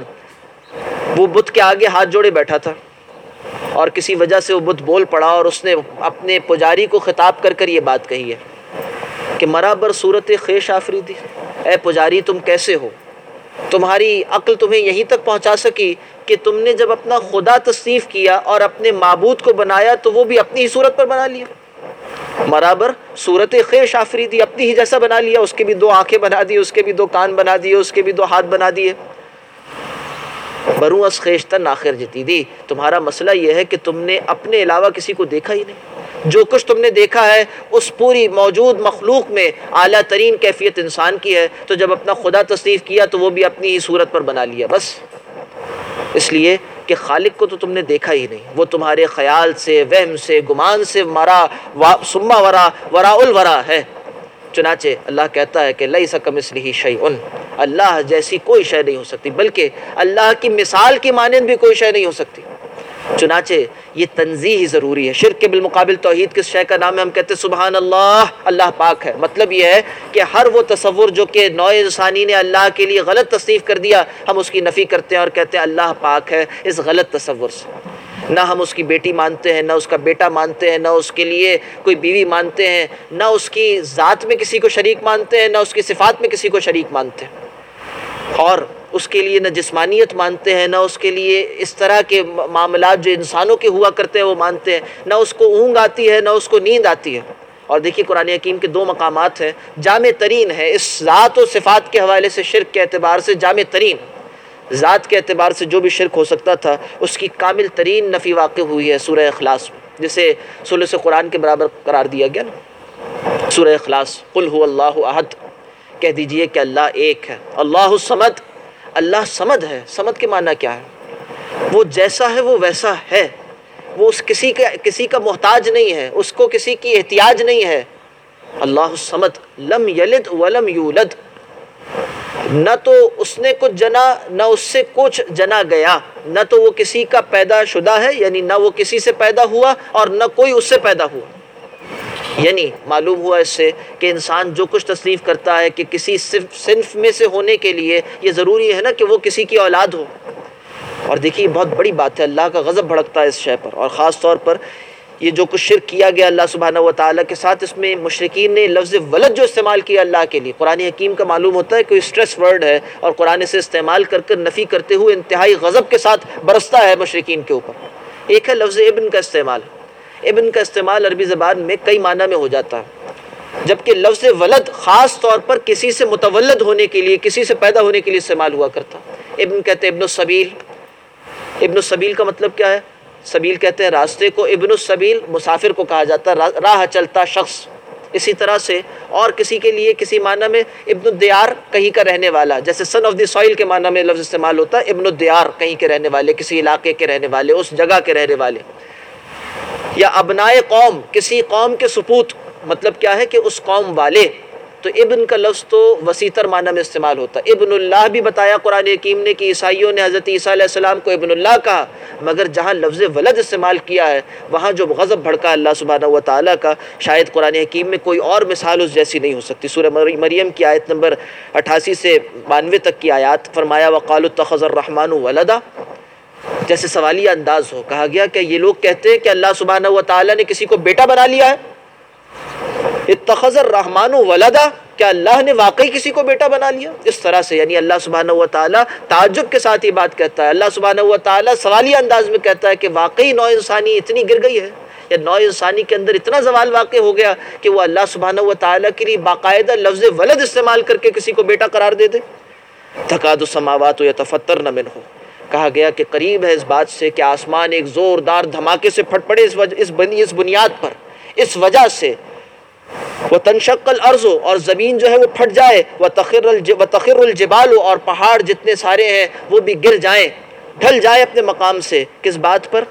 وہ بت کے آگے ہاتھ جوڑے بیٹھا تھا اور کسی وجہ سے وہ بت بول پڑا اور اس نے اپنے پجاری کو خطاب کر کر یہ بات کہی ہے کہ مرابر صورت خیش آفریدی, اے پجاری تم کیسے ہو, تمہاری عقل تمہیں یہیں تک پہنچا سکی کہ تم نے جب اپنا خدا تصنیف کیا اور اپنے معبود کو بنایا تو وہ بھی اپنی ہی صورت پر بنا لیا. برابر صورت خیش آفریدی, اپنی ہی جیسا بنا لیا, اس کے بھی دو آنکھیں بنا دی, اس کے بھی دو کان بنا دیے, اس کے بھی دو ہاتھ بنا دیے. برو از خیشتن آخر جتیدی, تمہارا مسئلہ یہ ہے کہ تم نے اپنے علاوہ کسی کو دیکھا ہی نہیں. جو کچھ تم نے دیکھا ہے اس پوری موجود مخلوق میں اعلیٰ ترین کیفیت انسان کی ہے, تو جب اپنا خدا تصنیف کیا تو وہ بھی اپنی ہی صورت پر بنا لیا بس. اس لیے کہ خالق کو تو تم نے دیکھا ہی نہیں, وہ تمہارے خیال سے, وہم سے, گمان سے سما ورا الورا ہے. چنانچہ اللہ کہتا ہے کہ لیس کمثلہ شیء, اللہ جیسی کوئی شے نہیں ہو سکتی, بلکہ اللہ کی مثال کی مانند بھی کوئی شے نہیں ہو سکتی. چنانچہ یہ تنزیہ ضروری ہے. شرک کے بالمقابل توحید کس شے کا نام ہے؟ ہم کہتے ہیں سبحان اللہ، اللہ پاک ہے. مطلب یہ ہے کہ ہر وہ تصور جو کہ نوع انسانی نے اللہ کے لیے غلط تصنیف کر دیا، ہم اس کی نفی کرتے ہیں اور کہتے ہیں اللہ پاک ہے اس غلط تصور سے. نہ ہم اس کی بیٹی مانتے ہیں، نہ اس کا بیٹا مانتے ہیں، نہ اس کے لیے کوئی بیوی مانتے ہیں، نہ اس کی ذات میں کسی کو شریک مانتے ہیں، نہ اس کی صفات میں کسی کو شریک مانتے ہیں، اور اس کے لیے نہ جسمانیت مانتے ہیں، نہ اس کے لیے اس طرح کے معاملات جو انسانوں کے ہوا کرتے ہیں وہ مانتے ہیں، نہ اس کو اونگ آتی ہے، نہ اس کو نیند آتی ہے. اور دیکھیے قرآن حکیم کے 2 مقامات ہیں، جامع ترین ہے اس ذات و صفات کے حوالے سے، شرک کے اعتبار سے جامع ترین، ذات کے اعتبار سے جو بھی شرک ہو سکتا تھا اس کی کامل ترین نفی واقع ہوئی ہے سورہ اخلاص میں، جسے ثلث قرآن کے برابر قرار دیا گیا نا. سورہ اخلاص، قل هو اللہ احد، کہہ دیجئے کہ اللہ ایک ہے. اللہ الصمد، اللہ صمد ہے. صمد کے معنی کیا ہے؟ وہ جیسا ہے وہ ویسا ہے، وہ اس کسی کا محتاج نہیں ہے، اس کو کسی کی احتیاج نہیں ہے. اللہ الصمد لم یلد ولم یولد، نہ تو اس نے کچھ جنا نہ اس سے کچھ جنا گیا، نہ تو وہ کسی کا پیدا شدہ ہے، یعنی نہ وہ کسی سے پیدا ہوا اور نہ کوئی اس سے پیدا ہوا. یعنی معلوم ہوا اس سے کہ انسان جو کچھ تصنیف کرتا ہے کہ کسی صنف میں سے ہونے کے لیے یہ ضروری ہے نا کہ وہ کسی کی اولاد ہو. اور دیکھیے بہت بڑی بات ہے، اللہ کا غضب بھڑکتا ہے اس شے پر. اور خاص طور پر یہ جو کچھ شرک کیا گیا اللہ سبحانہ و تعالیٰ کے ساتھ، اس میں مشرکین نے لفظ ولد جو استعمال کیا اللہ کے لیے، قرآن حکیم کا معلوم ہوتا ہے کوئی اسٹریس ورڈ ہے اور قرآن سے استعمال کر کر نفی کرتے ہوئے انتہائی غضب کے ساتھ برستا ہے مشرکین کے اوپر. ایک ہے لفظ ابن کا استعمال. ابن کا استعمال عربی زبان میں کئی معنی میں ہو جاتا ہے، جبکہ لفظ ولد خاص طور پر کسی سے متولد ہونے کے لیے، کسی سے پیدا ہونے کے لیے استعمال ہوا کرتا. ابن کہتے ہیں ابن السبیل. ابن السبیل کا مطلب کیا ہے؟ سبیل کہتے ہیں راستے کو، ابن السبیل مسافر کو کہا جاتا ہے، راہ چلتا شخص. اسی طرح سے اور کسی کے لیے کسی معنی میں ابن الدیار، کہیں کا رہنے والا، جیسے سن آف دی سوئل کے معنی میں لفظ استعمال ہوتا ہے ابن الدیار، کہیں کے رہنے والے، کسی علاقے کے رہنے والے، اس جگہ کے رہنے والے. یا ابنائے قوم، کسی قوم کے سپوت، مطلب کیا ہے کہ اس قوم والے. تو ابن کا لفظ تو وسیع تر معنی میں استعمال ہوتا ہے. ابن اللہ بھی بتایا قرآن حکیم نے کہ عیسائیوں نے حضرت عیسیٰ علیہ السلام کو ابن اللہ کہا، مگر جہاں لفظ ولد استعمال کیا ہے وہاں جو غضب بھڑکا اللہ سبحانہ و تعالیٰ کا، شاید قرآن حکیم میں کوئی اور مثال اس جیسی نہیں ہو سکتی. سورہ مریم کی آیت نمبر 88 سے 92 تک کی آیات، فرمایا وَقَالُوا اتَّخَذَ الرَّحْمَنُ وَلَدًا، جیسے سوالیہ انداز ہو. کہا گیا کہ یہ لوگ کہتے ہیں کہ اللہ سبحانہ و تعالیٰ نے کسی کو بیٹا بنا لیا ہے. اتخذ الرحمن ولدا، کیا اللہ نے واقعی کسی کو بیٹا بنا لیا؟ اس طرح سے یعنی اللہ سبحانہ و تعالیٰ تعجب کے ساتھ یہ بات کہتا ہے. اللہ سبحانہ و تعالیٰ سوالیہ انداز میں کہتا ہے کہ واقعی نوع انسانی اتنی گر گئی ہے، یا نوع انسانی کے اندر اتنا زوال واقع ہو گیا کہ وہ اللہ سبحانہ و تعالیٰ کے لیے باقاعدہ لفظ ولد استعمال کر کے کسی کو بیٹا قرار دے دے. تکاد السماوات یتفطرن منہ، کہا گیا کہ قریب ہے اس بات سے کہ آسمان ایک زوردار دھماکے سے پھٹ پڑے اس بنیاد پر، اس وجہ سے. وَتَنشَقَّ الْأَرْضُ، اور زمین جو ہے وہ پھٹ جائے. وَتَخِرُّ الْجِبَالُ، اور پہاڑ جتنے سارے ہیں وہ بھی گر جائیں، ڈھل جائے اپنے مقام سے. کس بات پر؟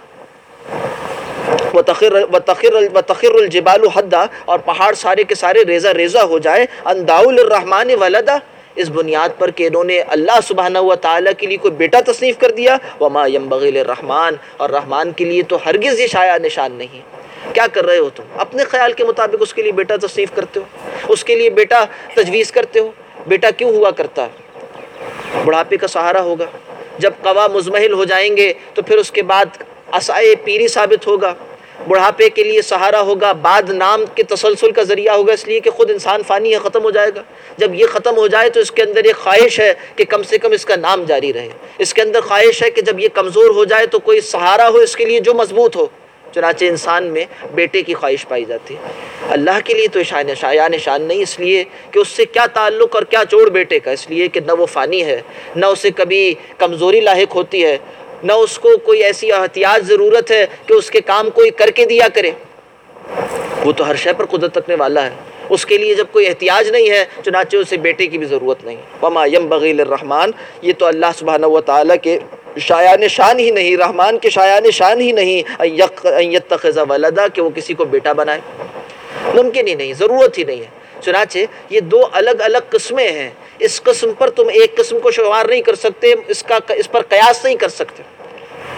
وَتَخِرُّ الْجِبَالُ حَدًّا، اور پہاڑ سارے کے سارے ریزہ ریزہ ہو جائے. أَن دَعَوْا لِلرَّحْمَنِ وَلَدًا، اس بنیاد پر کہ انہوں نے اللہ سبحانہ و تعالیٰ کے لیے کوئی بیٹا تصنیف کر دیا. وَمَا يَنبَغِي لِلرَّحْمَنِ، اور رحمان کے لیے تو ہرگز یہ شایع نشان نہیں. کیا کر رہے ہو تم؟ اپنے خیال کے مطابق اس کے لیے بیٹا تصنیف کرتے ہو، اس کے لیے بیٹا تجویز کرتے ہو. بیٹا کیوں ہوا کرتا ہے؟ بڑھاپے کا سہارا ہوگا. جب قوا مزمحل ہو جائیں گے تو پھر اس کے بعد عصائے پیری ثابت ہوگا. بڑھاپے کے لیے سہارا ہوگا، بعد نام کے تسلسل کا ذریعہ ہوگا، اس لیے کہ خود انسان فانی ہے، ختم ہو جائے گا. جب یہ ختم ہو جائے تو اس کے اندر ایک خواہش ہے کہ کم سے کم اس کا نام جاری رہے. اس کے اندر خواہش ہے کہ جب یہ کمزور ہو جائے تو کوئی سہارا ہو اس کے لیے جو مضبوط ہو. چنانچہ انسان میں بیٹے کی خواہش پائی جاتی ہے. اللہ کے لیے تو شایع نشان نہیں، اس لیے کہ اس سے کیا تعلق اور کیا جوڑ بیٹے کا، اس لیے کہ نہ وہ فانی ہے، نہ اسے کبھی کمزوری لاحق ہوتی ہے، نہ اس کو کوئی ایسی احتیاط ضرورت ہے کہ اس کے کام کوئی کر کے دیا کرے. وہ تو ہر شے پر قدرت رکھنے والا ہے، اس کے لیے جب کوئی احتیاج نہیں ہے چنانچہ اسے بیٹے کی بھی ضرورت نہیں. وما ينبغي للرحمن، یہ تو اللہ سبحانہ و تعالیٰ کے شایع نشان ہی نہیں، رحمان کے شایع نشان ہی نہیں ان یتخذ ولدا، کہ وہ کسی کو بیٹا بنائے. ممکن ہی نہیں، ضرورت ہی نہیں ہے. چنانچہ یہ دو الگ الگ قسمیں ہیں. اس قسم پر تم ایک قسم کو شمار نہیں کر سکتے، اس پر قیاس نہیں کر سکتے.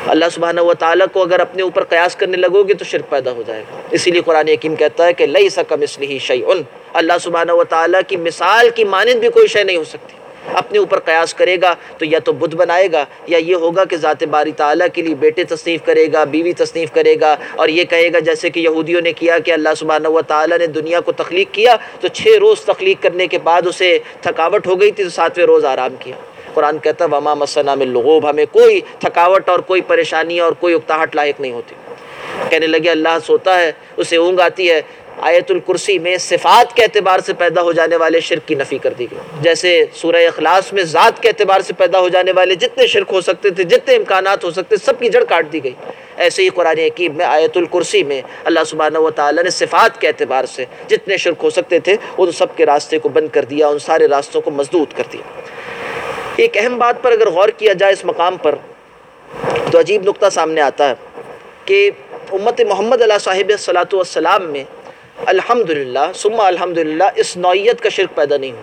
اللہ سبحانہ و تعالیٰ کو اگر اپنے اوپر قیاس کرنے لگو گے تو شرک پیدا ہو جائے گا. اسی لیے قرآن حکیم کہتا ہے کہ لیس کمثلہ شیء، اللہ سبحانہ و تعالیٰ کی مثال کی مانند بھی کوئی شے نہیں ہو سکتی. اپنے اوپر قیاس کرے گا تو یا تو بت بنائے گا، یا یہ ہوگا کہ ذات باری تعالیٰ کے لیے بیٹے تصنیف کرے گا، بیوی تصنیف کرے گا، اور یہ کہے گا جیسے کہ یہودیوں نے کیا کہ اللہ سبحانہ و تعالیٰ نے دنیا کو تخلیق کیا تو 6 روز تخلیق کرنے کے بعد اسے تھکاوٹ ہو گئی تھی تو 7ویں روز آرام کیا. قرآن کہتا ہے وما مسنا من لغوب، ہمیں کوئی تھکاوٹ اور کوئی پریشانی اور کوئی اکتاہٹ لاحق نہیں ہوتی. کہنے لگے اللہ سوتا ہے، اسے اونگ آتی ہے. آیت الکرسی میں صفات کے اعتبار سے پیدا ہو جانے والے شرک کی نفی کر دی گئی. جیسے سورہ اخلاص میں ذات کے اعتبار سے پیدا ہو جانے والے جتنے شرک ہو سکتے تھے، جتنے امکانات ہو سکتے، سب کی جڑ کاٹ دی گئی. ایسے ہی قرآن حکیم میں آیت الکرسی میں اللہ سبحانہ و تعالیٰ نے صفات کے اعتبار سے جتنے شرک ہو سکتے تھے ان سب کے راستے کو بند کر دیا، ان سارے راستوں کو مسدود کر دیا. ایک اہم بات پر اگر غور کیا جائے اس مقام پر تو عجیب نقطہ سامنے آتا ہے کہ امت محمد علیہ صاحب الصلاۃ والسلام میں الحمدللہ ثم الحمدللہ اس نوعیت کا شرک پیدا نہیں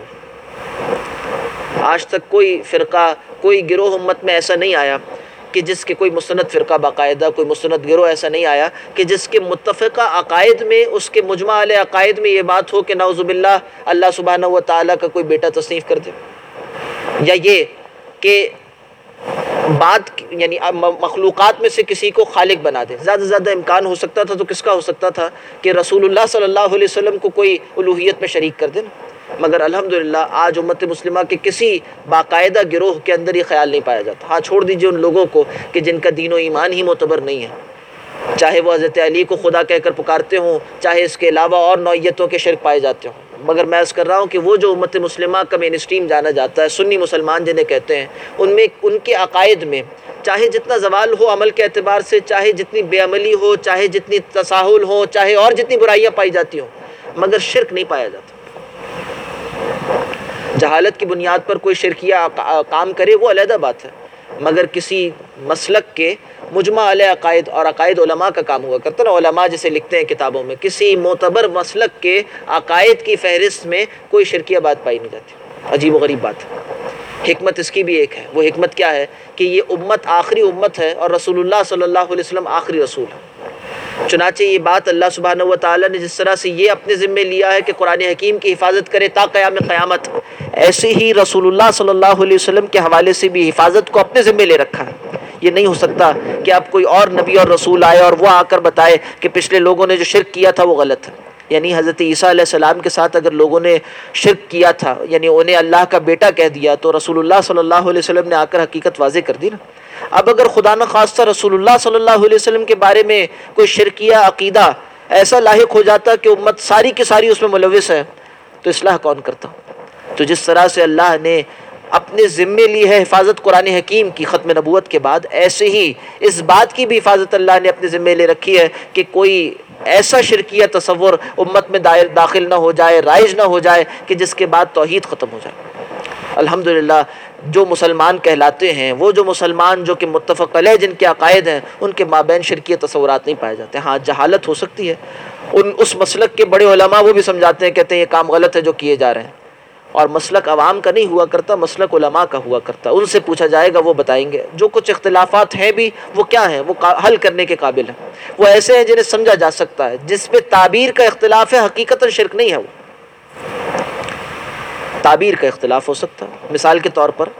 ہوا. آج تک کوئی فرقہ، کوئی گروہ امت میں ایسا نہیں آیا کہ جس کے کوئی مستند فرقہ باقاعدہ، کوئی مستند گروہ ایسا نہیں آیا کہ جس کے متفقہ عقائد میں، اس کے مجمع علیہ عقائد میں یہ بات ہو کہ نعوذ باللہ اللہ سبحانہ و تعالیٰ کا کوئی بیٹا تصنیف کر دے، یا یہ کہ بات یعنی مخلوقات میں سے کسی کو خالق بنا دے. زیادہ سے زیادہ امکان ہو سکتا تھا تو کس کا ہو سکتا تھا کہ رسول اللہ صلی اللہ علیہ وسلم کو کوئی الوہیت میں شریک کر دے نا. مگر الحمدللہ آج امت مسلمہ کے کسی باقاعدہ گروہ کے اندر یہ خیال نہیں پایا جاتا. ہاں چھوڑ دیجئے ان لوگوں کو کہ جن کا دین و ایمان ہی معتبر نہیں ہے، چاہے وہ حضرت علی کو خدا کہہ کر پکارتے ہوں، چاہے اس کے علاوہ اور نوعیتوں کے شرک پائے جاتے ہوں. مگر میں عرض کر رہا ہوں کہ وہ جو امت مسلمہ کا مین اسٹریم جانا جاتا ہے، سنی مسلمان جنہیں کہتے ہیں، ان میں ان کے عقائد میں چاہے جتنا زوال ہو عمل کے اعتبار سے، چاہے جتنی بے عملی ہو، چاہے جتنی تساہل ہو، چاہے اور جتنی برائیاں پائی جاتی ہوں، مگر شرک نہیں پایا جاتا. جہالت کی بنیاد پر کوئی شرکیہ کام کرے وہ علیحدہ بات ہے، مگر کسی مسلک کے مجمع علیہ عقائد، اور عقائد علماء کا کام ہوا کرتا نا، علماء جسے لکھتے ہیں کتابوں میں، کسی معتبر مسلک کے عقائد کی فہرست میں کوئی شرکیہ بات پائی نہیں جاتی. عجیب و غریب بات ہے. حکمت اس کی بھی ایک ہے. وہ حکمت کیا ہے کہ یہ امت آخری امت ہے اور رسول اللہ صلی اللہ علیہ وسلم آخری رسول ہے. چنانچہ یہ بات اللہ سبحانہ و تعالیٰ نے جس طرح سے یہ اپنے ذمے لیا ہے کہ قرآن حکیم کی حفاظت کرے تا قیام قیامت، ایسے ہی رسول اللہ صلی اللہ علیہ وسلم کے حوالے سے بھی حفاظت کو اپنے ذمے لے رکھا ہے. یہ نہیں ہو سکتا کہ اب کوئی اور نبی اور رسول آئے اور وہ آ کر بتائے کہ پچھلے لوگوں نے جو شرک کیا تھا وہ غلط ہے. یعنی حضرت عیسیٰ علیہ السلام کے ساتھ اگر لوگوں نے شرک کیا تھا، یعنی انہیں اللہ کا بیٹا کہہ دیا، تو رسول اللہ صلی اللہ علیہ وسلم نے آ کر حقیقت واضح کر دی نا. اب اگر خدا نخواستہ رسول اللہ صلی اللہ علیہ وسلم کے بارے میں کوئی شرکیہ عقیدہ ایسا لاحق ہو جاتا کہ امت ساری کی ساری اس میں ملوث ہے تو اصلاح کون کرتا؟ تو جس طرح سے اللہ نے اپنے ذمے لی ہے حفاظت قرآن حکیم کی ختم نبوت کے بعد، ایسے ہی اس بات کی بھی حفاظت اللہ نے اپنے ذمے لے رکھی ہے کہ کوئی ایسا شرکیہ تصور امت میں داخل نہ ہو جائے، رائج نہ ہو جائے کہ جس کے بعد توحید ختم ہو جائے. الحمدللہ جو مسلمان کہلاتے ہیں، وہ جو مسلمان جو کہ متفق علیہ جن کے عقائد ہیں، ان کے مابین شرکیہ تصورات نہیں پائے جاتے. ہاں جہالت ہو سکتی ہے، اس مسلک کے بڑے علماء وہ بھی سمجھاتے ہیں، کہتے ہیں یہ کام غلط ہے جو کیے جا رہے ہیں، اور مسلک عوام کا نہیں ہوا کرتا، مسلک علماء کا ہوا کرتا. ان سے پوچھا جائے گا وہ بتائیں گے. جو کچھ اختلافات ہیں بھی وہ کیا ہیں، وہ حل کرنے کے قابل ہیں، وہ ایسے ہیں جنہیں سمجھا جا سکتا ہے. جس پہ تعبیر کا اختلاف ہے حقیقتاً شرک نہیں ہے، وہ تعبیر کا اختلاف ہو سکتا ہے. مثال کے طور پر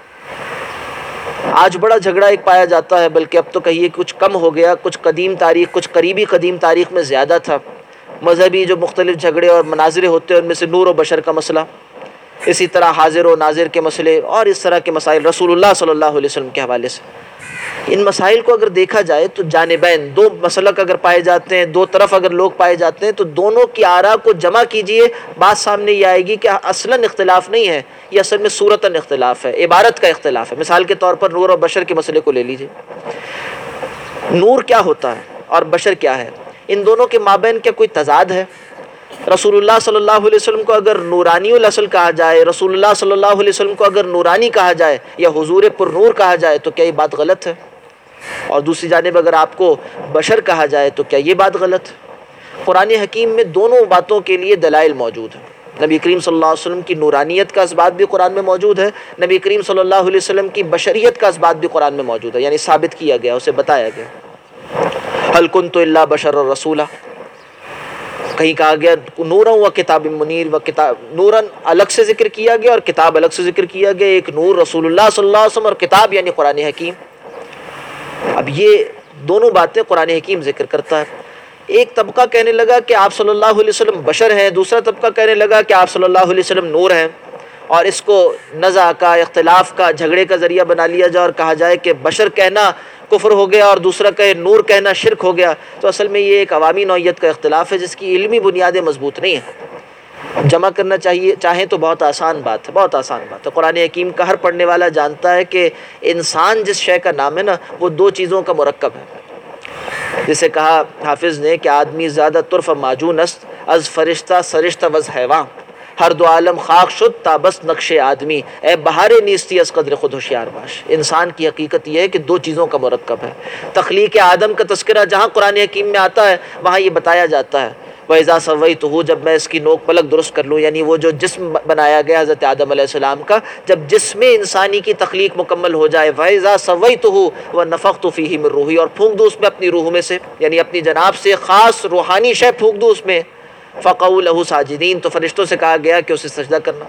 آج بڑا جھگڑا ایک پایا جاتا ہے، بلکہ اب تو کہیے کچھ کم ہو گیا، کچھ قدیم تاریخ، کچھ قریبی قدیم تاریخ میں زیادہ تھا. مذہبی جو مختلف جھگڑے اور مناظرے ہوتے ہیں، ان میں سے نور و بشر کا مسئلہ، اسی طرح حاضر و ناظر کے مسئلے، اور اس طرح کے مسائل رسول اللہ صلی اللہ علیہ وسلم کے حوالے سے. ان مسائل کو اگر دیکھا جائے تو جانبین دو مسلک اگر پائے جاتے ہیں، دو طرف اگر لوگ پائے جاتے ہیں، تو دونوں کی آراء کو جمع کیجئے، بات سامنے یہ آئے گی کہ اصلاً اختلاف نہیں ہے، یہ اصل میں صورتاً اختلاف ہے، عبارت کا اختلاف ہے. مثال کے طور پر نور اور بشر کے مسئلے کو لے لیجئے. نور کیا ہوتا ہے اور بشر کیا ہے؟ ان دونوں کے مابین کیا کوئی تضاد ہے؟ رسول اللہ صلی اللہ علیہ وسلم کو اگر نورانی الاصل کہا جائے، رسول اللہ صلی اللہ علیہ وسلم کو اگر نورانی کہا جائے یا حضور پر نور کہا جائے تو کیا یہ بات غلط ہے؟ اور دوسری جانب اگر آپ کو بشر کہا جائے تو کیا یہ بات غلط ہے؟ قرآن حکیم میں دونوں باتوں کے لیے دلائل موجود ہیں. نبی کریم صلی اللہ علیہ وسلم کی نورانیت کا اثبات بھی قرآن میں موجود ہے، نبی کریم صلی اللہ علیہ وسلم کی بشریت کا اثبات بھی قرآن میں موجود ہے، یعنی ثابت کیا گیا، اسے بتایا گیا۔ هل كنت الا بشر رسولا، کہیں کہا گیا نورا و کتاب منیر، و کتاب نورن الگ سے ذکر کیا گیا اور کتاب الگ سے ذکر کیا گیا، ایک نور رسول اللہ صلی اللہ علیہ وسلم اور کتاب یعنی قرآن حکیم۔ اب یہ دونوں باتیں قرآن حکیم ذکر کرتا ہے۔ ایک طبقہ کہنے لگا کہ آپ صلی اللہ علیہ وسلم بشر ہیں، دوسرا طبقہ کہنے لگا کہ آپ صلی اللہ علیہ وسلم نور ہیں، اور اس کو نزاع کا، اختلاف کا، جھگڑے کا ذریعہ بنا لیا جائے اور کہا جائے کہ بشر کہنا کفر ہو گیا اور دوسرا کہے نور کہنا شرک ہو گیا۔ تو اصل میں یہ ایک عوامی نوعیت کا اختلاف ہے جس کی علمی بنیادیں مضبوط نہیں ہیں۔ جمع کرنا چاہیں تو بہت آسان بات ہے، بہت آسان بات ہے۔ قرآن حکیم کا ہر پڑھنے والا جانتا ہے کہ انسان جس شے کا نام ہے نا، وہ دو چیزوں کا مرکب ہے۔ جسے کہا حافظ نے کہ آدمی زیادہ طرف ماجون است، از فرشتہ سرشتہ وز حیوان، ہر دو عالم خاک شد تا بس نقش آدمی، اے بہار نیستی از قدر خود ہوشیار باش۔ انسان کی حقیقت یہ ہے کہ دو چیزوں کا مرکب ہے۔ تخلیق آدم کا تذکرہ جہاں قرآن حکیم میں آتا ہے وہاں یہ بتایا جاتا ہے، وَإِذَا سَوَّيْتُهُ، جب میں اس کی نوک پلک درست کر لوں، یعنی وہ جو جسم بنایا گیا حضرت آدم علیہ السلام کا، جب جسم انسانی کی تخلیق مکمل ہو جائے، وَإِذَا سَوَّيْتُهُ وَنَفَخْتُ فِيهِ مِن رُوحِي، اور پھونک دوں اس میں اپنی روح میں سے، یعنی اپنی جناب سے خاص روحانی شے پھونک دوں اس میں، فَقَعُوا لَهُ سَاجِدِينَ، تو فرشتوں سے کہا گیا کہ اسے سجدہ کرنا۔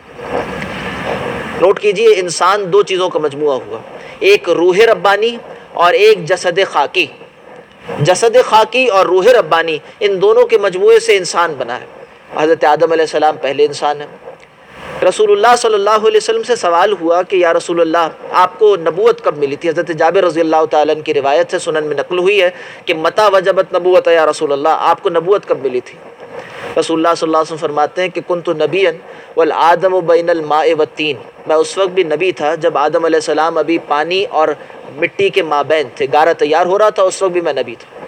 نوٹ کیجئے، انسان دو چیزوں کا مجموعہ ہوا، ایک روح ربانی اور ایک جسد خاکی۔ جسد خاکی اور روح ربانی، ان دونوں کے مجموعے سے انسان بنا ہے۔ حضرت آدم علیہ السلام پہلے انسان ہیں۔ رسول اللہ صلی اللہ علیہ وسلم سے سوال ہوا کہ یا رسول اللہ، آپ کو نبوت کب ملی تھی؟ حضرت جابر رضی اللہ تعالیٰ عنہ کی روایت ہے، سنن میں نقل ہوئی ہے کہ متى وجبت نبوت یا رسول اللہ، آپ کو نبوت کب ملی تھی؟ رسول اللہ صلی اللہ علیہ وسلم فرماتے ہیں کہ کنت نبیا والآدم بین الماء والطین، میں اس وقت بھی نبی تھا جب آدم علیہ السلام ابھی پانی اور مٹی کے مابین تھے، گارہ تیار ہو رہا تھا، اس وقت بھی میں نبی تھا۔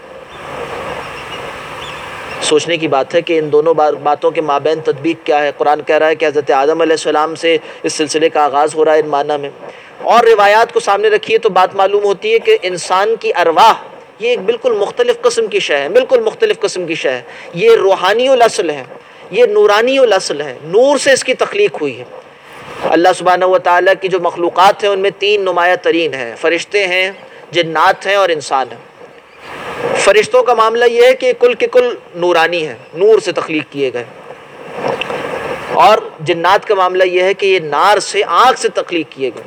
سوچنے کی بات ہے کہ ان دونوں باتوں کے مابین تطبیق کیا ہے۔ قرآن کہہ رہا ہے کہ حضرت آدم علیہ السلام سے اس سلسلے کا آغاز ہو رہا ہے ان معنی میں، اور روایات کو سامنے رکھیے تو بات معلوم ہوتی ہے کہ انسان کی ارواح یہ ایک بالکل مختلف قسم کی شے ہے، بالکل مختلف قسم کی شے ہے۔ یہ روحانی الاصل ہے، یہ نورانی الاصل ہے، نور سے اس کی تخلیق ہوئی ہے۔ اللہ سبحانہ و تعالیٰ کی جو مخلوقات ہیں ان میں تین نمایاں ترین ہیں، فرشتے ہیں، جنات ہیں اور انسان ہیں۔ فرشتوں کا معاملہ یہ ہے کہ کل کے کل نورانی ہے، نور سے تخلیق کیے گئے، اور جنات کا معاملہ یہ ہے کہ یہ نار سے، آگ سے تخلیق کیے گئے۔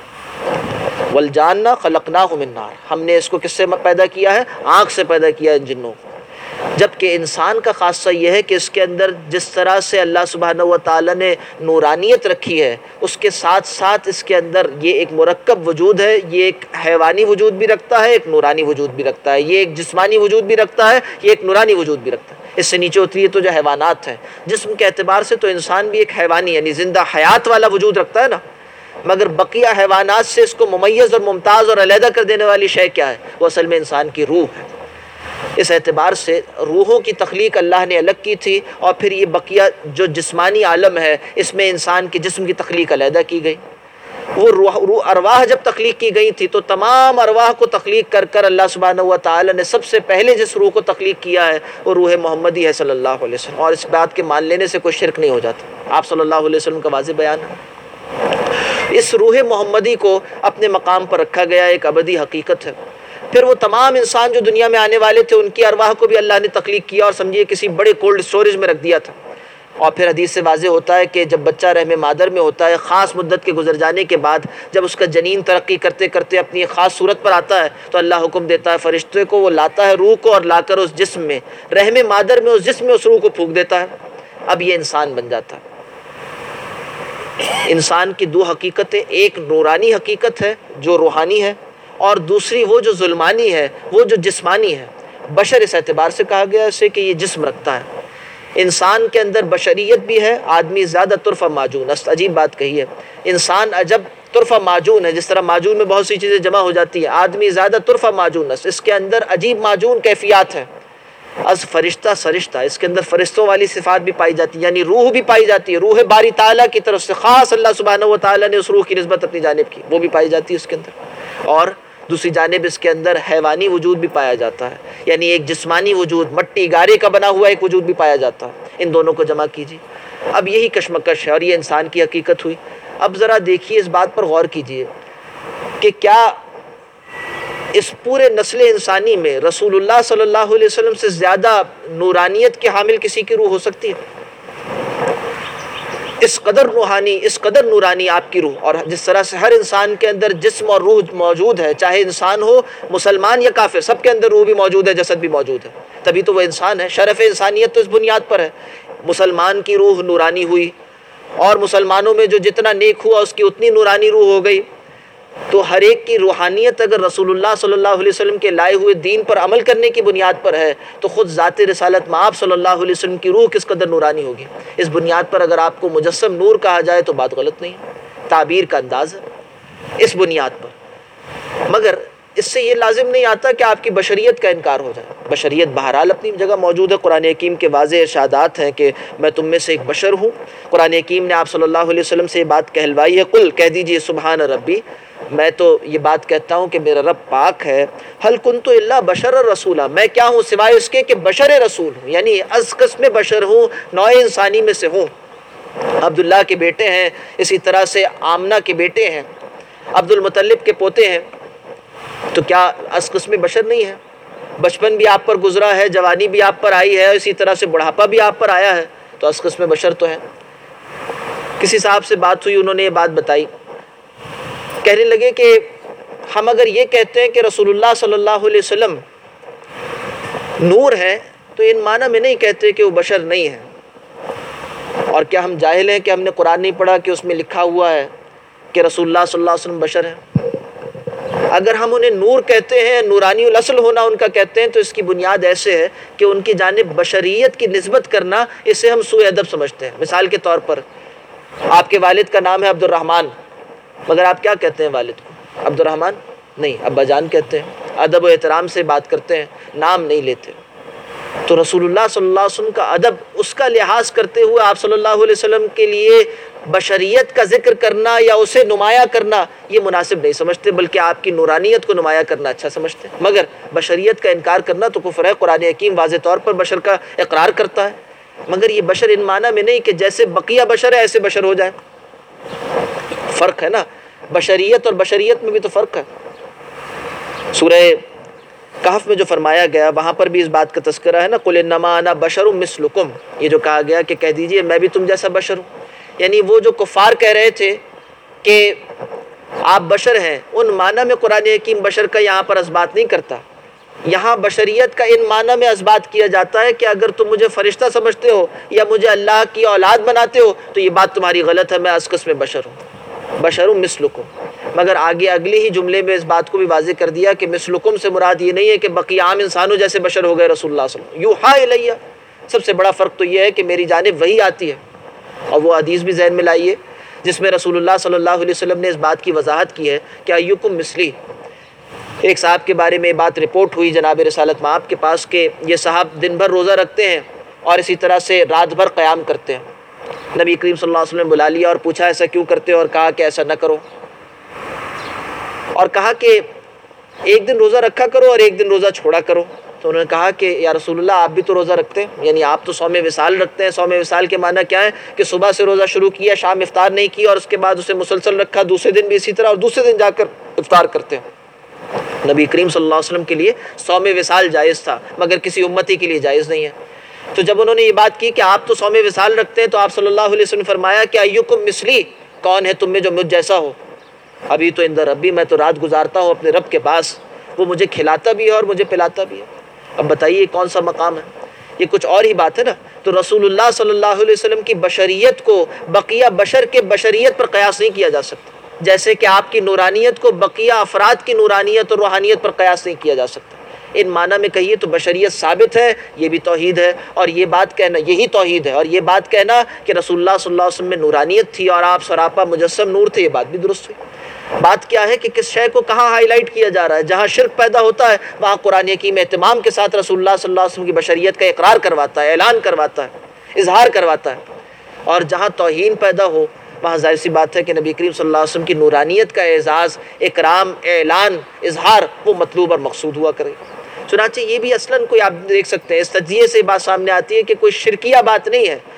والجان خلقناہ من نار، ہم نے اس کو کس سے پیدا کیا ہے؟ آگ سے پیدا کیا ہے ان جنوں کو۔ جبکہ انسان کا خاصہ یہ ہے کہ اس کے اندر جس طرح سے اللہ سبحانہ و تعالیٰ نے نورانیت رکھی ہے، اس کے ساتھ ساتھ اس کے اندر یہ ایک مرکب وجود ہے، یہ ایک حیوانی وجود بھی رکھتا ہے، ایک نورانی وجود بھی رکھتا ہے، یہ ایک جسمانی وجود بھی رکھتا ہے، یہ ایک نورانی وجود بھی رکھتا ہے۔ اس سے نیچے اتریے تو جو حیوانات ہیں، جسم کے اعتبار سے تو انسان بھی ایک حیوانی یعنی زندہ حیات والا وجود رکھتا ہے نا، مگر بقیہ حیوانات سے اس کو ممیز اور ممتاز اور علیحدہ کر دینے والی شے کیا ہے؟ وہ اصل میں انسان کی روح ہے۔ اس اعتبار سے روحوں کی تخلیق اللہ نے الگ کی تھی، اور پھر یہ بقیہ جو جسمانی عالم ہے اس میں انسان کے جسم کی تخلیق علیحدہ کی گئی۔ وہ روح ارواح جب تخلیق کی گئی تھی تو تمام ارواح کو تخلیق کر کر اللہ سبحانہ و تعالی نے سب سے پہلے جس روح کو تخلیق کیا ہے وہ روح محمدی ہے صلی اللہ علیہ وسلم، اور اس بات کے مان لینے سے کوئی شرک نہیں ہو جاتا۔ آپ صلی اللہ علیہ وسلم کا واضح بیان ہے۔ اس روح محمدی کو اپنے مقام پر رکھا گیا، ایک ابدی حقیقت ہے۔ پھر وہ تمام انسان جو دنیا میں آنے والے تھے ان کی ارواح کو بھی اللہ نے تخلیق کیا اور سمجھیے کسی بڑے کولڈ اسٹوریج میں رکھ دیا تھا۔ اور پھر حدیث سے واضح ہوتا ہے کہ جب بچہ رحم مادر میں ہوتا ہے، خاص مدت کے گزر جانے کے بعد جب اس کا جنین ترقی کرتے کرتے اپنی ایک خاص صورت پر آتا ہے تو اللہ حکم دیتا ہے فرشتے کو، وہ لاتا ہے روح کو اور لا کر اس جسم میں، رحم مادر میں، اس جسم میں اس روح کو پھونک دیتا ہے۔ اب یہ انسان بن جاتا ہے۔ انسان کی دو حقیقتیں، ایک نورانی حقیقت ہے جو روحانی ہے، اور دوسری وہ جو ظلمانی ہے، وہ جو جسمانی ہے۔ بشر اس اعتبار سے کہا گیا اسے کہ یہ جسم رکھتا ہے۔ انسان کے اندر بشریت بھی ہے، آدمی زیادہ طرفہ معجون است، عجیب بات کہی ہے، انسان عجب طرفہ معجون ہے، جس طرح معجون میں بہت سی چیزیں جمع ہو جاتی ہیں، آدمی زیادہ طرفہ معجون است، اس کے اندر عجیب معجون کیفیات ہیں۔ از فرشتہ سرشتہ، اس کے اندر فرشتوں والی صفات بھی پائی جاتی ہے، یعنی روح بھی پائی جاتی ہے، روح باری تعالیٰ کی طرف سے خاص اللہ سبحانہ و تعالیٰ نے اس روح کی نسبت اپنی جانب کی، وہ بھی پائی جاتی ہے اس کے اندر۔ اور دوسری جانب اس کے اندر حیوانی وجود بھی پایا جاتا ہے، یعنی ایک جسمانی وجود، مٹی گارے کا بنا ہوا ایک وجود بھی پایا جاتا ہے۔ ان دونوں کو جمع کیجیے، اب یہی کشمکش ہے اور یہ انسان کی حقیقت ہوئی۔ اب ذرا دیکھیے، اس بات پر غور کیجئے کہ کیا اس پورے نسل انسانی میں رسول اللہ صلی اللہ علیہ وسلم سے زیادہ نورانیت کے حامل کسی کی روح ہو سکتی ہے؟ اس قدر روحانی، اس قدر نورانی آپ کی روح، اور جس طرح سے ہر انسان کے اندر جسم اور روح موجود ہے، چاہے انسان ہو مسلمان یا کافر، سب کے اندر روح بھی موجود ہے، جسد بھی موجود ہے، تبھی تو وہ انسان ہے۔ شرف انسانیت تو اس بنیاد پر ہے۔ مسلمان کی روح نورانی ہوئی، اور مسلمانوں میں جو جتنا نیک ہوا اس کی اتنی نورانی روح ہو گئی۔ تو ہر ایک کی روحانیت اگر رسول اللہ صلی اللہ علیہ وسلم کے لائے ہوئے دین پر عمل کرنے کی بنیاد پر ہے، تو خود ذات رسالت مآب صلی اللہ علیہ وسلم کی روح کس قدر نورانی ہوگی۔ اس بنیاد پر اگر آپ کو مجسم نور کہا جائے تو بات غلط نہیں ہے، تعبیر کا انداز ہے اس بنیاد پر۔ مگر اس سے یہ لازم نہیں آتا کہ آپ کی بشریت کا انکار ہو جائے۔ بشریت بہرحال اپنی جگہ موجود ہے۔ قرآن حکیم کے واضح ارشادات ہیں کہ میں تم میں سے ایک بشر ہوں۔ قرآن حکیم نے آپ صلی اللہ علیہ وسلم سے یہ بات کہلوائی ہے، قل، کہہ دیجئے، سبحان ربی، میں تو یہ بات کہتا ہوں کہ میرا رب پاک ہے، حل کنت الا بشر رسولا، میں کیا ہوں سوائے اس کے کہ بشر رسول ہوں، یعنی از قسم بشر ہوں، نوع انسانی میں سے ہوں۔ عبداللہ کے بیٹے ہیں، اسی طرح سے آمنہ کے بیٹے ہیں، عبد المطلب کے پوتے ہیں، تو کیا از قسم بشر نہیں ہے؟ بچپن بھی آپ پر گزرا ہے، جوانی بھی آپ پر آئی ہے، اسی طرح سے بڑھاپا بھی آپ پر آیا ہے، تو از قسم بشر تو ہے۔ کسی صاحب سے بات ہوئی، انہوں نے یہ بات بتائی، کہنے لگے کہ ہم اگر یہ کہتے ہیں کہ رسول اللہ صلی اللہ علیہ وسلم نور ہے، تو ان معنی میں نہیں کہتے کہ وہ بشر نہیں ہے۔ اور کیا ہم جاہل ہیں کہ ہم نے قرآن نہیں پڑھا کہ اس میں لکھا ہوا ہے کہ رسول اللہ صلی اللہ علیہ وسلم بشر ہیں؟ اگر ہم انہیں نور کہتے ہیں، نورانی الاصل ہونا ان کا کہتے ہیں، تو اس کی بنیاد ایسے ہے کہ ان کی جانب بشریت کی نسبت کرنا، اسے ہم سوء ادب سمجھتے ہیں۔ مثال کے طور پر آپ کے والد کا نام ہے عبد الرحمن، مگر آپ کیا کہتے ہیں والد کو؟ عبد الرحمن نہیں، ابا جان کہتے ہیں، ادب و احترام سے بات کرتے ہیں، نام نہیں لیتے۔ تو رسول اللہ صلی اللہ علیہ وسلم کا ادب، اس کا لحاظ کرتے ہوئے آپ صلی اللہ علیہ وسلم کے لیے بشریت کا ذکر کرنا یا اسے نمایاں کرنا یہ مناسب نہیں سمجھتے، بلکہ آپ کی نورانیت کو نمایاں کرنا اچھا سمجھتے ہیں۔ مگر بشریت کا انکار کرنا تو کفر ہے۔ قرآن حکیم واضح طور پر بشر کا اقرار کرتا ہے، مگر یہ بشر ان معنی میں نہیں کہ جیسے بقیہ بشر ہے ایسے بشر ہو جائے۔ فرق ہے نا، بشریت اور بشریت میں بھی تو فرق ہے۔ سورہ کہف میں جو فرمایا گیا وہاں پر بھی اس بات کا تذکرہ ہے نا، قل انما انا بشر مثلکم، یہ جو کہا گیا کہ کہہ دیجئے میں بھی تم جیسا بشر ہوں۔ یعنی وہ جو کفار کہہ رہے تھے کہ آپ بشر ہیں، ان معنی میں قرآن حکیم بشر کا یہاں پر اثبات نہیں کرتا۔ یہاں بشریت کا ان معنی میں اثبات کیا جاتا ہے کہ اگر تم مجھے فرشتہ سمجھتے ہو یا مجھے اللہ کی اولاد بناتے ہو تو یہ بات تمہاری غلط ہے، میں از قسم بشر ہوں، بشر مثلکم۔ مگر آگے اگلی ہی جملے میں اس بات کو بھی واضح کر دیا کہ مثلکم سے مراد یہ نہیں ہے کہ بقیہ عام انسانوں جیسے بشر ہو گئے رسول اللہ صلی اللہ علیہ وسلم۔ یوحا الیہ، سب سے بڑا فرق تو یہ ہے کہ میری جانب وحی آتی ہے۔ اور وہ حدیث بھی ذہن میں لائیے جس میں رسول اللہ صلی اللہ علیہ وسلم نے اس بات کی وضاحت کی ہے کہ ایکم مثلی۔ ایک صاحب کے بارے میں بات رپورٹ ہوئی جناب رسالت مآب کے پاس کہ یہ صاحب دن بھر روزہ رکھتے ہیں اور اسی طرح سے رات بھر قیام کرتے ہیں۔ نبی کریم صلی اللہ علیہ وسلم نے بلا لیا اور پوچھا ایسا کیوں کرتے ہو، اور کہا کہ ایسا نہ کرو، اور کہا کہ ایک دن روزہ رکھا کرو اور ایک دن روزہ چھوڑا کرو۔ تو انہوں نے کہا کہ یا رسول اللہ آپ بھی تو روزہ رکھتے ہیں، یعنی آپ تو صوم وصال رکھتے ہیں۔ صوم وصال کے معنی کیا ہے کہ صبح سے روزہ شروع کیا، شام افطار نہیں کیا، اور اس کے بعد اسے مسلسل رکھا، دوسرے دن بھی اسی طرح، اور دوسرے دن جا کر افطار کرتے ہیں۔ نبی کریم صلی اللہ علیہ وسلم کے لیے صوم وصال جائز تھا، مگر کسی امتی کے لیے جائز نہیں ہے۔ تو جب انہوں نے یہ بات کی کہ آپ تو صوم وصال رکھتے ہیں، تو آپ صلی اللہ علیہ وسلم نے فرمایا کہ ایکم مثلی، کون ہے تم میں جو مجھ جیسا ہو؟ ابھی تو اندر ربی، میں تو رات گزارتا ہوں اپنے رب کے پاس، وہ مجھے کھلاتا بھی ہے اور مجھے پلاتا بھی ہے۔ اب بتائیے کون سا مقام ہے؟ یہ کچھ اور ہی بات ہے نا۔ تو رسول اللہ صلی اللہ علیہ وسلم کی بشریت کو بقیہ بشر کے بشریت پر قیاس نہیں کیا جا سکتا، جیسے کہ آپ کی نورانیت کو بقیہ افراد کی نورانیت اور روحانیت پر قیاس نہیں کیا جا سکتا۔ ان معنی میں کہیے تو بشریت ثابت ہے، یہ بھی توحید ہے، اور یہ بات کہنا یہی توحید ہے، اور یہ بات کہنا کہ رسول اللہ صلی اللہ علیہ وسلم میں نورانیت تھی اور آپ سراپا مجسم نور تھے، یہ بات بھی درست ہوئی۔ بات کیا ہے کہ کس شے کو کہاں ہائی لائٹ کیا جا رہا ہے؟ جہاں شرک پیدا ہوتا ہے وہاں قرآن حکیم اہتمام کے ساتھ رسول اللہ صلی اللہ علیہ وسلم کی بشریت کا اقرار کرواتا ہے، اعلان کرواتا ہے، اظہار کرواتا ہے۔ اور جہاں توہین پیدا ہو وہاں ظاہر سی بات ہے کہ نبی کریم صلی اللہ علیہ وسلم کی نورانیت کا اعزاز، اکرام، اعلان، اظہار وہ مطلوب اور مقصود ہوا کرے۔ چنانچہ یہ بھی اصلاً کوئی آپ دیکھ سکتے ہیں اس تجزیے سے بات سامنے آتی ہے کہ کوئی شرکیہ بات نہیں ہے،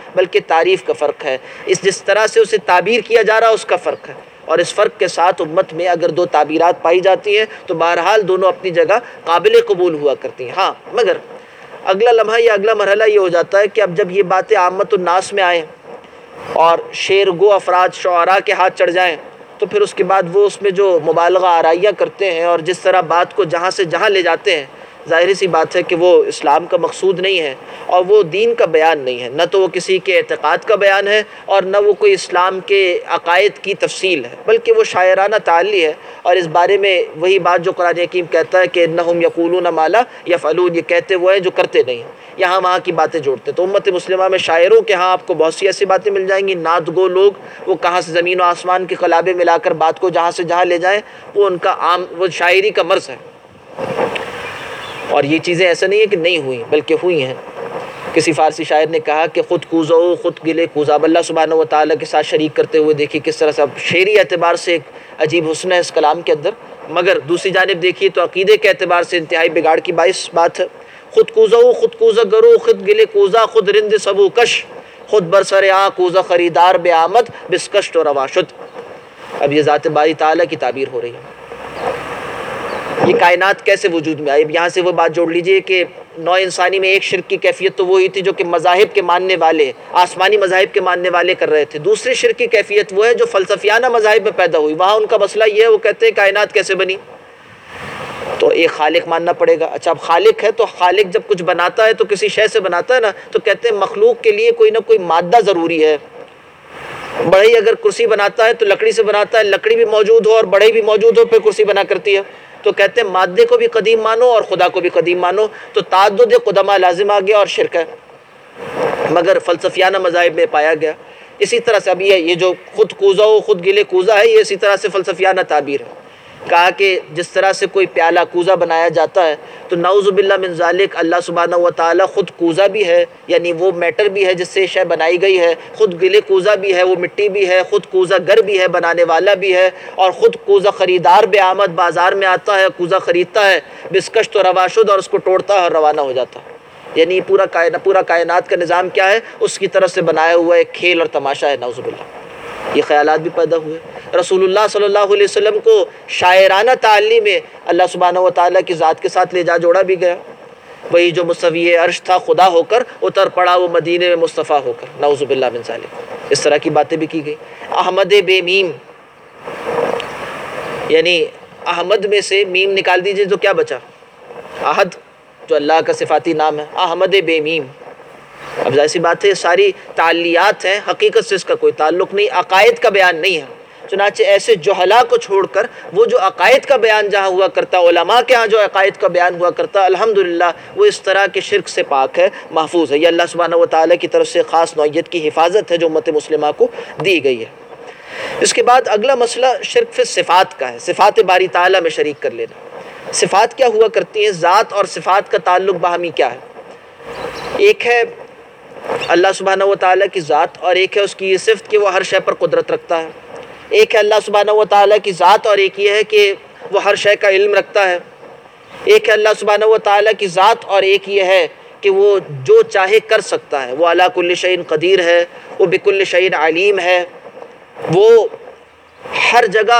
بلکہ تعریف کا فرق ہے، جس طرح سے اسے تعبیر کیا جا رہا ہے اس کا فرق ہے، اور اس فرق کے ساتھ امت میں اگر دو تعبیرات پائی جاتی ہیں تو بہرحال دونوں اپنی جگہ قابل قبول ہوا کرتی ہیں۔ ہاں مگر اگلا لمحہ یا اگلا مرحلہ یہ ہو جاتا ہے کہ اب جب یہ باتیں عامت الناس میں آئیں اور شعر گو افراد شعراء کے ہاتھ چڑھ جائیں تو پھر اس کے بعد وہ اس میں جو مبالغہ آرائیاں کرتے ہیں اور جس طرح بات کو جہاں سے جہاں لے جاتے ہیں، ظاہری سی بات ہے کہ وہ اسلام کا مقصود نہیں ہے اور وہ دین کا بیان نہیں ہے، نہ تو وہ کسی کے اعتقاد کا بیان ہے اور نہ وہ کوئی اسلام کے عقائد کی تفصیل ہے، بلکہ وہ شاعرانہ تعلی ہے، اور اس بارے میں وہی بات جو قرآن حکیم کہتا ہے کہ انہم یقولون ما لا یفعلون، یہ کہتے وہ ہیں جو کرتے نہیں ہیں، یہاں وہاں کی باتیں جوڑتے ہیں۔ تو امت مسلمہ میں شاعروں کے ہاں آپ کو بہت سی ایسی باتیں مل جائیں گی، نعت گو لوگ وہ کہاں سے زمین و آسمان کے قلابے ملا کر بات کو جہاں سے جہاں لے جائیں، وہ ان کا عام وہ شاعری کا مرض ہے، اور یہ چیزیں ایسا نہیں ہے کہ نہیں ہوئیں بلکہ ہوئی ہیں۔ کسی فارسی شاعر نے کہا کہ خود کوزہ خود گلے کوزہ، اب اللہ سبحانہ و تعالیٰ کے ساتھ شریک کرتے ہوئے دیکھیے کس طرح سے، اب شعری اعتبار سے ایک عجیب حسن ہے اس کلام کے اندر، مگر دوسری جانب دیکھیے تو عقیدے کے اعتبار سے انتہائی بگاڑ کی باعث بات ہے۔ خود کوزہ گرو خود گلے کوزہ خود رند سبو کش، خود برسر آ کوزہ خریدار بے آمد بسکشت و رواشد۔ اب یہ ذات باری تعالیٰ کی تعبیر ہو رہی ہے، یہ کائنات کیسے وجود میں آئی۔ اب یہاں سے وہ بات جوڑ لیجئے کہ نوع انسانی میں ایک شرک کی کیفیت تو وہی تھی جو کہ مذاہب کے ماننے والے، آسمانی مذاہب کے ماننے والے کر رہے تھے، دوسری شرک کی کیفیت وہ ہے جو فلسفیانہ مذاہب میں پیدا ہوئی، وہاں ان کا مسئلہ یہ ہے، وہ کہتے ہیں کائنات کیسے بنی، تو ایک خالق ماننا پڑے گا۔ اچھا اب خالق ہے تو خالق جب کچھ بناتا ہے تو کسی شے سے بناتا ہے نا، تو کہتے ہیں مخلوق کے لیے کوئی نہ کوئی مادہ ضروری ہے، بڑھئی اگر کرسی بناتا ہے تو لکڑی سے بناتا ہے، لکڑی بھی موجود ہو اور بڑھئی بھی موجود ہو پھر کرسی بنا کرتی ہے، تو کہتے ہیں مادے کو بھی قدیم مانو اور خدا کو بھی قدیم مانو، تو تعدد قدماء لازم آ گیا اور شرک ہے، مگر فلسفیانہ مذاہب میں پایا گیا۔ اسی طرح سے اب یہ جو خود کوزہ و خود گلے کوزہ ہے، یہ اسی طرح سے فلسفیانہ تعبیر ہے۔ کہا کہ جس طرح سے کوئی پیالہ کوزہ بنایا جاتا ہے تو نعوذ باللہ من ذالک اللہ سبحانہ و تعالیٰ خود کوزہ بھی ہے، یعنی وہ میٹر بھی ہے جس سے شے بنائی گئی ہے، خود گلے کوزہ بھی ہے، وہ مٹی بھی ہے، خود کوزہ گر بھی ہے، بنانے والا بھی ہے، اور خود کوزہ خریدار بے آمد بازار میں آتا ہے، کوزہ خریدتا ہے بسکشت و رواشد، اور اس کو توڑتا ہے اور روانہ ہو جاتا ہے۔ یعنی پورا کائنات کا نظام کیا ہے، اس کی طرف سے بنایا ہوا ایک کھیل اور تماشا ہے، نعوذ باللہ۔ یہ خیالات بھی پیدا ہوئے۔ رسول اللہ صلی اللہ علیہ وسلم کو شاعرانہ تعلی میں اللہ سبحانہ و تعالیٰ کی ذات کے ساتھ لے جا جوڑا بھی گیا، وہی جو مستوی عرش تھا خدا ہو کر اتر پڑا وہ مدینے میں مصطفیٰ ہو کر، نعوذ باللہ من ذالک۔ اس طرح کی باتیں بھی کی گئی۔ احمد بے میم، یعنی احمد میں سے میم نکال دیجئے تو کیا بچا؟ احد، جو اللہ کا صفاتی نام ہے، احمد بے میم۔ اب ظاہر سی بات ہے ساری تعلیات ہیں، حقیقت سے اس کا کوئی تعلق نہیں، عقائد کا بیان نہیں ہے، چنانچہ ایسے جہلا کو چھوڑ کر وہ جو عقائد کا بیان جہاں ہوا کرتا، علماء کے ہاں جو عقائد کا بیان ہوا کرتا، الحمدللہ وہ اس طرح کے شرک سے پاک ہے، محفوظ ہے۔ یہ اللہ سبحانہ و تعالیٰ کی طرف سے خاص نوعیت کی حفاظت ہے جو امت مسلمہ کو دی گئی ہے۔ اس کے بعد اگلا مسئلہ شرک فی صفات کا ہے، صفات باری تعالیٰ میں شریک کر لینا۔ صفات کیا ہوا کرتی ہیں، ذات اور صفات کا تعلق باہمی کیا ہے؟ ایک ہے اللہ سبحانہ و تعالیٰ کی ذات، اور ایک ہے اس کی یہ صفت کہ وہ ہر شے پر قدرت رکھتا ہے۔ ایک ہے اللہ سبحانہ و تعالیٰ کی ذات اور ایک یہ ہے کہ وہ ہر شے کا علم رکھتا ہے۔ ایک ہے اللہ سبحانہ و تعالیٰ کی ذات اور ایک یہ ہے کہ وہ جو چاہے کر سکتا ہے، وہ علی کل شیء قدیر ہے، وہ بکل شیء علیم ہے، وہ ہر جگہ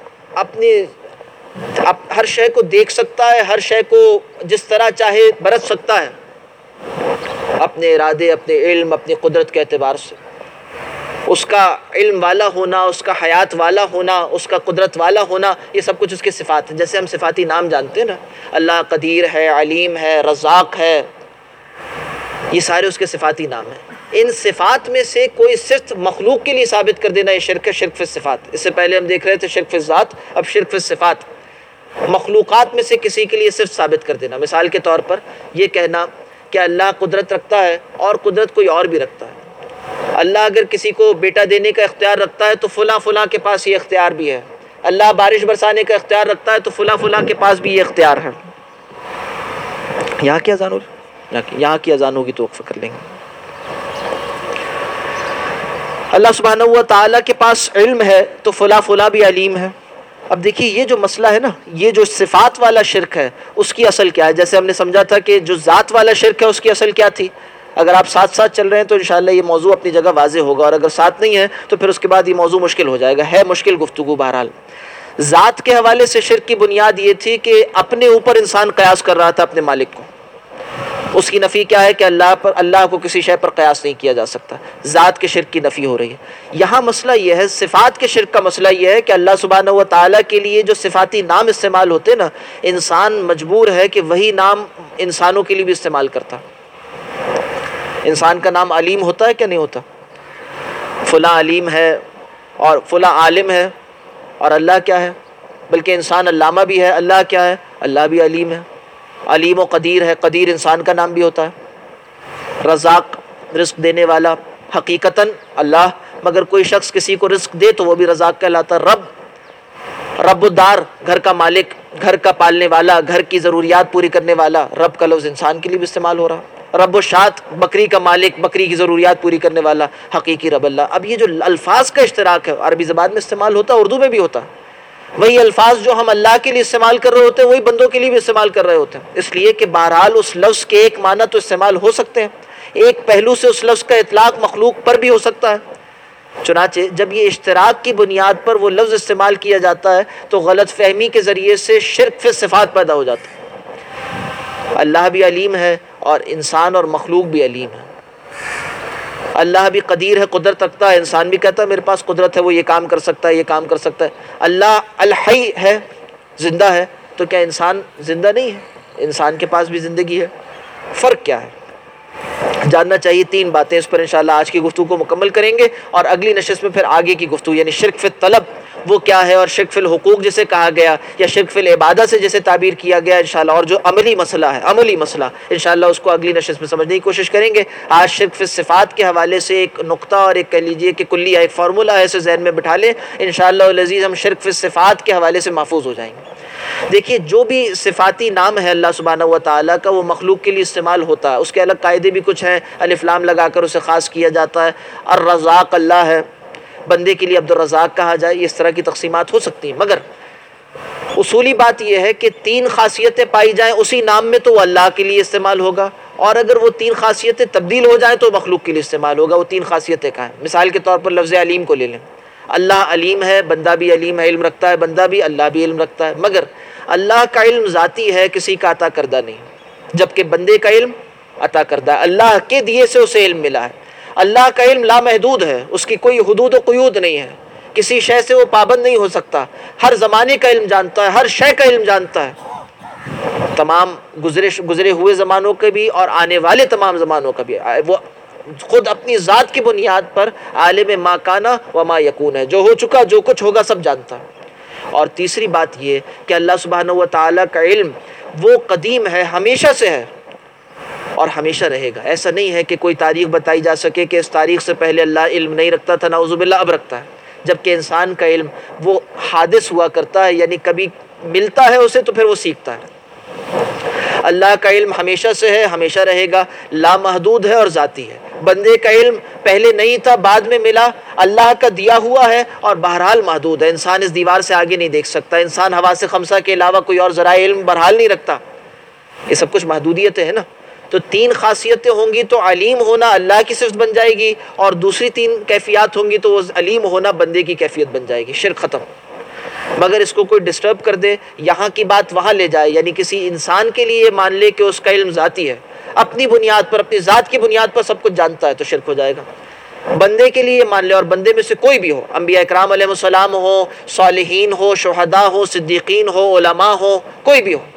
ہر شے کو دیکھ سکتا ہے، ہر شے کو جس طرح چاہے برت سکتا ہے، اپنے ارادے، اپنے علم، اپنی قدرت کے اعتبار سے۔ اس کا علم والا ہونا، اس کا حیات والا ہونا، اس کا قدرت والا ہونا، یہ سب کچھ اس کے صفات ہیں۔ جیسے ہم صفاتی نام جانتے ہیں نا، اللہ قدیر ہے، علیم ہے، رزاق ہے، یہ سارے اس کے صفاتی نام ہیں۔ ان صفات میں سے کوئی صرف مخلوق کے لیے ثابت کر دینا یہ شرک ہے، شرک فی صفات۔ اس سے پہلے ہم دیکھ رہے تھے شرک فی ذات، اب شرک فی صفات۔ مخلوقات میں سے کسی کے لیے صرف ثابت کر دینا، مثال کے طور پر یہ کہنا کہ اللہ قدرت رکھتا ہے اور قدرت کوئی اور بھی رکھتا ہے۔ اللہ اگر کسی کو بیٹا دینے کا اختیار رکھتا ہے تو فلاں فلاں کے پاس یہ اختیار بھی ہے۔ اللہ بارش برسانے کا اختیار رکھتا ہے تو فلاں فلاں کے پاس بھی یہ اختیار ہے۔ یہاں کی اذان یہاں کی اذان ہوگی تو وقفہ کر لیں گے۔ اللہ سبحانہ و تعالیٰ کے پاس علم ہے تو فلاں فلاں بھی علیم ہے۔ اب دیکھیے یہ جو مسئلہ ہے نا، یہ جو صفات والا شرک ہے اس کی اصل کیا ہے؟ جیسے ہم نے سمجھا تھا کہ جو ذات والا شرک ہے اس کی اصل کیا تھی؟ اگر آپ ساتھ ساتھ چل رہے ہیں تو انشاءاللہ یہ موضوع اپنی جگہ واضح ہوگا، اور اگر ساتھ نہیں ہے تو پھر اس کے بعد یہ موضوع مشکل ہو جائے گا، ہے مشکل گفتگو بہرحال۔ ذات کے حوالے سے شرک کی بنیاد یہ تھی کہ اپنے اوپر انسان قیاس کر رہا تھا اپنے مالک کو۔ اس کی نفی کیا ہے کہ اللہ کو کسی شے پر قیاس نہیں کیا جا سکتا، ذات کے شرک کی نفی ہو رہی ہے۔ یہاں مسئلہ یہ ہے، صفات کے شرک کا مسئلہ یہ ہے کہ اللہ سبحانہ و تعالیٰ کے لیے جو صفاتی نام استعمال ہوتے نا، انسان مجبور ہے کہ وہی نام انسانوں کے لیے بھی استعمال کرتا۔ انسان کا نام علیم ہوتا ہے کہ نہیں ہوتا؟ فلاں علیم ہے اور فلاں عالم ہے، اور اللہ کیا ہے؟ بلکہ انسان علامہ بھی ہے، اللہ کیا ہے؟ اللہ بھی علیم ہے۔ علیم و قدیر ہے، قدیر انسان کا نام بھی ہوتا ہے۔ رزاق رزق دینے والا حقیقتاً اللہ، مگر کوئی شخص کسی کو رزق دے تو وہ بھی رزاق کہلاتا ہے۔ رب الدار، گھر کا مالک، گھر کا پالنے والا، گھر کی ضروریات پوری کرنے والا، رب کا لفظ انسان کے لیے بھی استعمال ہو رہا۔ رب الشات، بکری کا مالک، بکری کی ضروریات پوری کرنے والا، حقیقی رب اللہ۔ اب یہ جو الفاظ کا اشتراک ہے عربی زبان میں استعمال ہوتا ہے، اردو میں بھی ہوتا ہے۔ وہی الفاظ جو ہم اللہ کے لیے استعمال کر رہے ہوتے ہیں وہی بندوں کے لیے بھی استعمال کر رہے ہوتے ہیں، اس لیے کہ بہرحال اس لفظ کے ایک معنی تو استعمال ہو سکتے ہیں، ایک پہلو سے اس لفظ کا اطلاق مخلوق پر بھی ہو سکتا ہے۔ چنانچہ جب یہ اشتراک کی بنیاد پر وہ لفظ استعمال کیا جاتا ہے تو غلط فہمی کے ذریعے سے شرک فی صفات پیدا ہو جاتا ہے۔ اللہ بھی علیم ہے اور انسان اور مخلوق بھی علیم ہے۔ اللہ بھی قدیر ہے، قدرت رکھتا ہے، انسان بھی کہتا ہے میرے پاس قدرت ہے، وہ یہ کام کر سکتا ہے، یہ کام کر سکتا ہے۔ اللہ الحی ہے، زندہ ہے، تو کیا انسان زندہ نہیں ہے؟ انسان کے پاس بھی زندگی ہے۔ فرق کیا ہے؟ جاننا چاہیے۔ تین باتیں اس پر انشاءاللہ آج کی گفتگو کو مکمل کریں گے، اور اگلی نشست میں پھر آگے کی گفتگو، یعنی شرک فی الطلب وہ کیا ہے، اور شرک فی الحقوق جسے کہا گیا، یا شرک فی العبادہ سے جسے تعبیر کیا گیا انشاءاللہ، اور جو عملی مسئلہ ہے، عملی مسئلہ انشاءاللہ اس کو اگلی نشست میں سمجھنے کی کوشش کریں گے۔ آج شرک فی الصفات کے حوالے سے ایک نقطہ اور ایک کہہ لیجیے کہ کلیہ، ایک فارمولہ ایسے ذہن میں بٹھا لیں، انشاءاللہ العزیز ہم شرک فی الصفات کے حوالے سے محفوظ ہو جائیں گے۔ دیکھیے جو بھی صفاتی نام ہے اللہ سبحانہ و تعالیٰ کا، وہ مخلوق کے لیے استعمال ہوتا ہے، اس کے الگ قاعدے بھی کچھ ہیں، الف لام لگا کر اسے خاص کیا جاتا ہے۔ الرزاق اللہ ہے، بندے کے لیے عبد الرزاق کہا جائے، اس طرح کی تقسیمات ہو سکتی ہیں، مگر اصولی بات یہ ہے کہ تین خاصیتیں پائی جائیں اسی نام میں تو وہ اللہ کے لیے استعمال ہوگا، اور اگر وہ تین خاصیتیں تبدیل ہو جائیں تو مخلوق کے لیے استعمال ہوگا۔ وہ تین خاصیتیں کہاں ہیں؟ مثال کے طور پر لفظ علیم کو لے لیں۔ اللہ علیم ہے، بندہ بھی علیم ہے، علم رکھتا ہے بندہ بھی، اللہ بھی علم رکھتا ہے، مگر اللہ کا علم ذاتی ہے، کسی کا عطا کردہ نہیں، جبکہ بندے کا علم عطا کردہ ہے، اللہ کے دیے سے اسے علم ملا ہے۔ اللہ کا علم لامحدود ہے، اس کی کوئی حدود و قیود نہیں ہے، کسی شے سے وہ پابند نہیں ہو سکتا، ہر زمانے کا علم جانتا ہے، ہر شے کا علم جانتا ہے، تمام گزرے ہوئے زمانوں کے بھی اور آنے والے تمام زمانوں کا بھی۔ وہ خود اپنی ذات کی بنیاد پر عالم ما کانا و ما یکون ہے، جو ہو چکا جو کچھ ہوگا سب جانتا ہے۔ اور تیسری بات یہ کہ اللہ سبحانہ و تعالیٰ کا علم وہ قدیم ہے، ہمیشہ سے ہے اور ہمیشہ رہے گا۔ ایسا نہیں ہے کہ کوئی تاریخ بتائی جا سکے کہ اس تاریخ سے پہلے اللہ علم نہیں رکھتا تھا، نعوذ باللہ اب رکھتا ہے، جبکہ انسان کا علم وہ حادث ہوا کرتا ہے، یعنی کبھی ملتا ہے اسے تو پھر وہ سیکھتا ہے۔ اللہ کا علم ہمیشہ سے ہے، ہمیشہ رہے گا، لامحدود ہے اور ذاتی ہے۔ بندے کا علم پہلے نہیں تھا، بعد میں ملا، اللہ کا دیا ہوا ہے اور بہرحال محدود ہے۔ انسان اس دیوار سے آگے نہیں دیکھ سکتا، انسان حواس خمسہ کے علاوہ کوئی اور ذرائع علم بہرحال نہیں رکھتا، یہ سب کچھ محدودیتیں ہیں نا۔ تو تین خاصیتیں ہوں گی تو علیم ہونا اللہ کی صفت بن جائے گی، اور دوسری تین کیفیات ہوں گی تو وہ علیم ہونا بندے کی کیفیت بن جائے گی، شرک ختم۔ مگر اس کو کوئی ڈسٹرب کر دے، یہاں کی بات وہاں لے جائے، یعنی کسی انسان کے لیے یہ مان لے کہ اس کا علم ذاتی ہے، اپنی بنیاد پر، اپنی ذات کی بنیاد پر سب کچھ جانتا ہے، تو شرک ہو جائے گا۔ بندے کے لیے یہ مان لے، اور بندے میں سے کوئی بھی ہو، انبیاء اکرام علیہ السلام ہو، صالحین ہو، شہداء ہو، صدیقین ہو، علماء ہو، کوئی بھی ہو،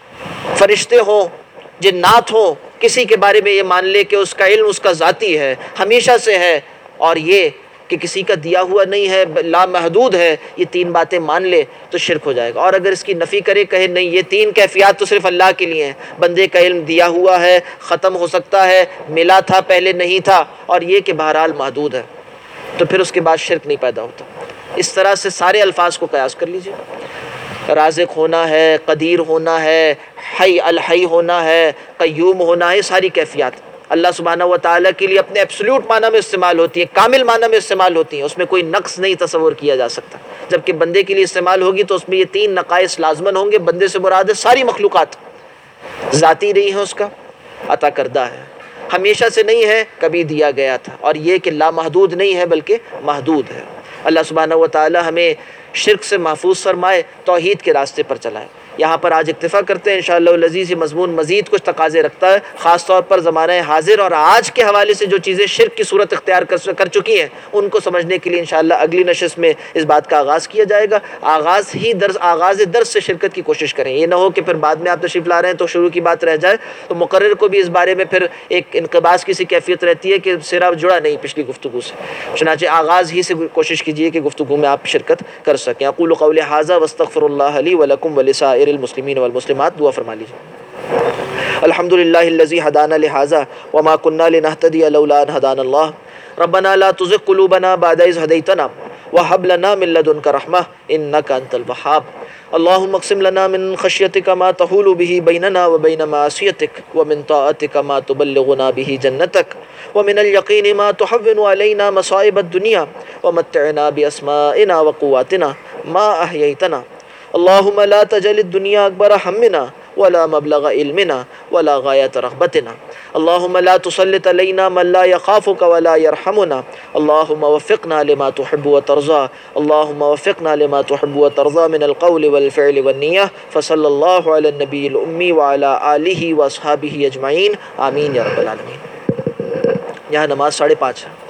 فرشتے ہو، جنات ہو، کسی کے بارے میں یہ مان لے کہ اس کا علم اس کا ذاتی ہے، ہمیشہ سے ہے، اور یہ کہ کسی کا دیا ہوا نہیں ہے، لامحدود ہے، یہ تین باتیں مان لے تو شرک ہو جائے گا۔ اور اگر اس کی نفی کرے، کہے نہیں یہ تین کیفیات تو صرف اللہ کے لیے ہیں، بندے کا علم دیا ہوا ہے، ختم ہو سکتا ہے، ملا تھا پہلے نہیں تھا، اور یہ کہ بہرحال محدود ہے، تو پھر اس کے بعد شرک نہیں پیدا ہوتا۔ اس طرح سے سارے الفاظ کو قیاس کر لیجئے، رازق ہونا ہے، قدیر ہونا ہے، حی الحی ہونا ہے، قیوم ہونا ہے، ساری کیفیات اللہ سبحانہ و تعالیٰ کے لیے اپنے ایبسلیوٹ معنی میں استعمال ہوتی ہیں، کامل معنی میں استعمال ہوتی ہیں، اس میں کوئی نقص نہیں تصور کیا جا سکتا، جبکہ بندے کے لیے استعمال ہوگی تو اس میں یہ تین نقائص لازمن ہوں گے۔ بندے سے مراد ہے ساری مخلوقات، ذاتی نہیں ہے، اس کا عطا کردہ ہے، ہمیشہ سے نہیں ہے، کبھی دیا گیا تھا، اور یہ کہ لامحدود نہیں ہے بلکہ محدود ہے۔ اللہ سبحانہ و تعالی ہمیں شرک سے محفوظ فرمائے، توحید کے راستے پر چلائے۔ یہاں پر آج اکتفا کرتے ہیں، انشاءاللہ العزیز یہ مضمون مزید کچھ تقاضے رکھتا ہے، خاص طور پر زمانہ حاضر اور آج کے حوالے سے جو چیزیں شرک کی صورت اختیار کر چکی ہیں ان کو سمجھنے کے لیے انشاءاللہ اگلی نشست میں اس بات کا آغاز کیا جائے گا۔ آغاز درس سے شرکت کی کوشش کریں، یہ نہ ہو کہ پھر بعد میں آپ تشریف لا رہے ہیں تو شروع کی بات رہ جائے، تو مقرر کو بھی اس بارے میں پھر ایک انقباس کی سی کیفیت رہتی ہے کہ سرا جڑا نہیں پچھلی گفتگو سے۔ چنانچہ آغاز ہی سے کوشش کیجئے کہ گفتگو میں آپ شرکت کر سکیں۔ اقول قولی ھذا واستغفر اللہ لی ولکم ولسائر المسلمین والمسلمات۔ دعا فرما لیجیے۔ الحمد للہ الذی ھدانا لھذا وما كنا لنهتدی لولا ان ھدانا اللہ ربنا لا تزغ قلوبنا بعد اذ ھدیتنا وهب لنا من لدنک رحمہ انک انت الوہاب اللهم اقسم لنا من خشیتک ما تحول به بیننا وبین معصیتک ومن طاعتک ما تبلغنا به جنتک ومن اليقین ما تحون علینا مصائب الدنیا ومتعنا باسمائنا وقواتنا ما احییتنا اللهم لا تجعل الدنيا اکبر همنا ولا مبلغ علمنا ولا غایت رغبتنا اللهم لا تسلط علينا من لا يخافك ولا يرحمنا اللهم وفقنا لما تحب وترضى اللهم وفقنا لما تحب وترضى من القول والفعل والنية فصلى الله على النبي الأمي وعلى آله وأصحابه أجمعين آمين يا رب العالمين۔ یہاں نماز 5:30 ہے۔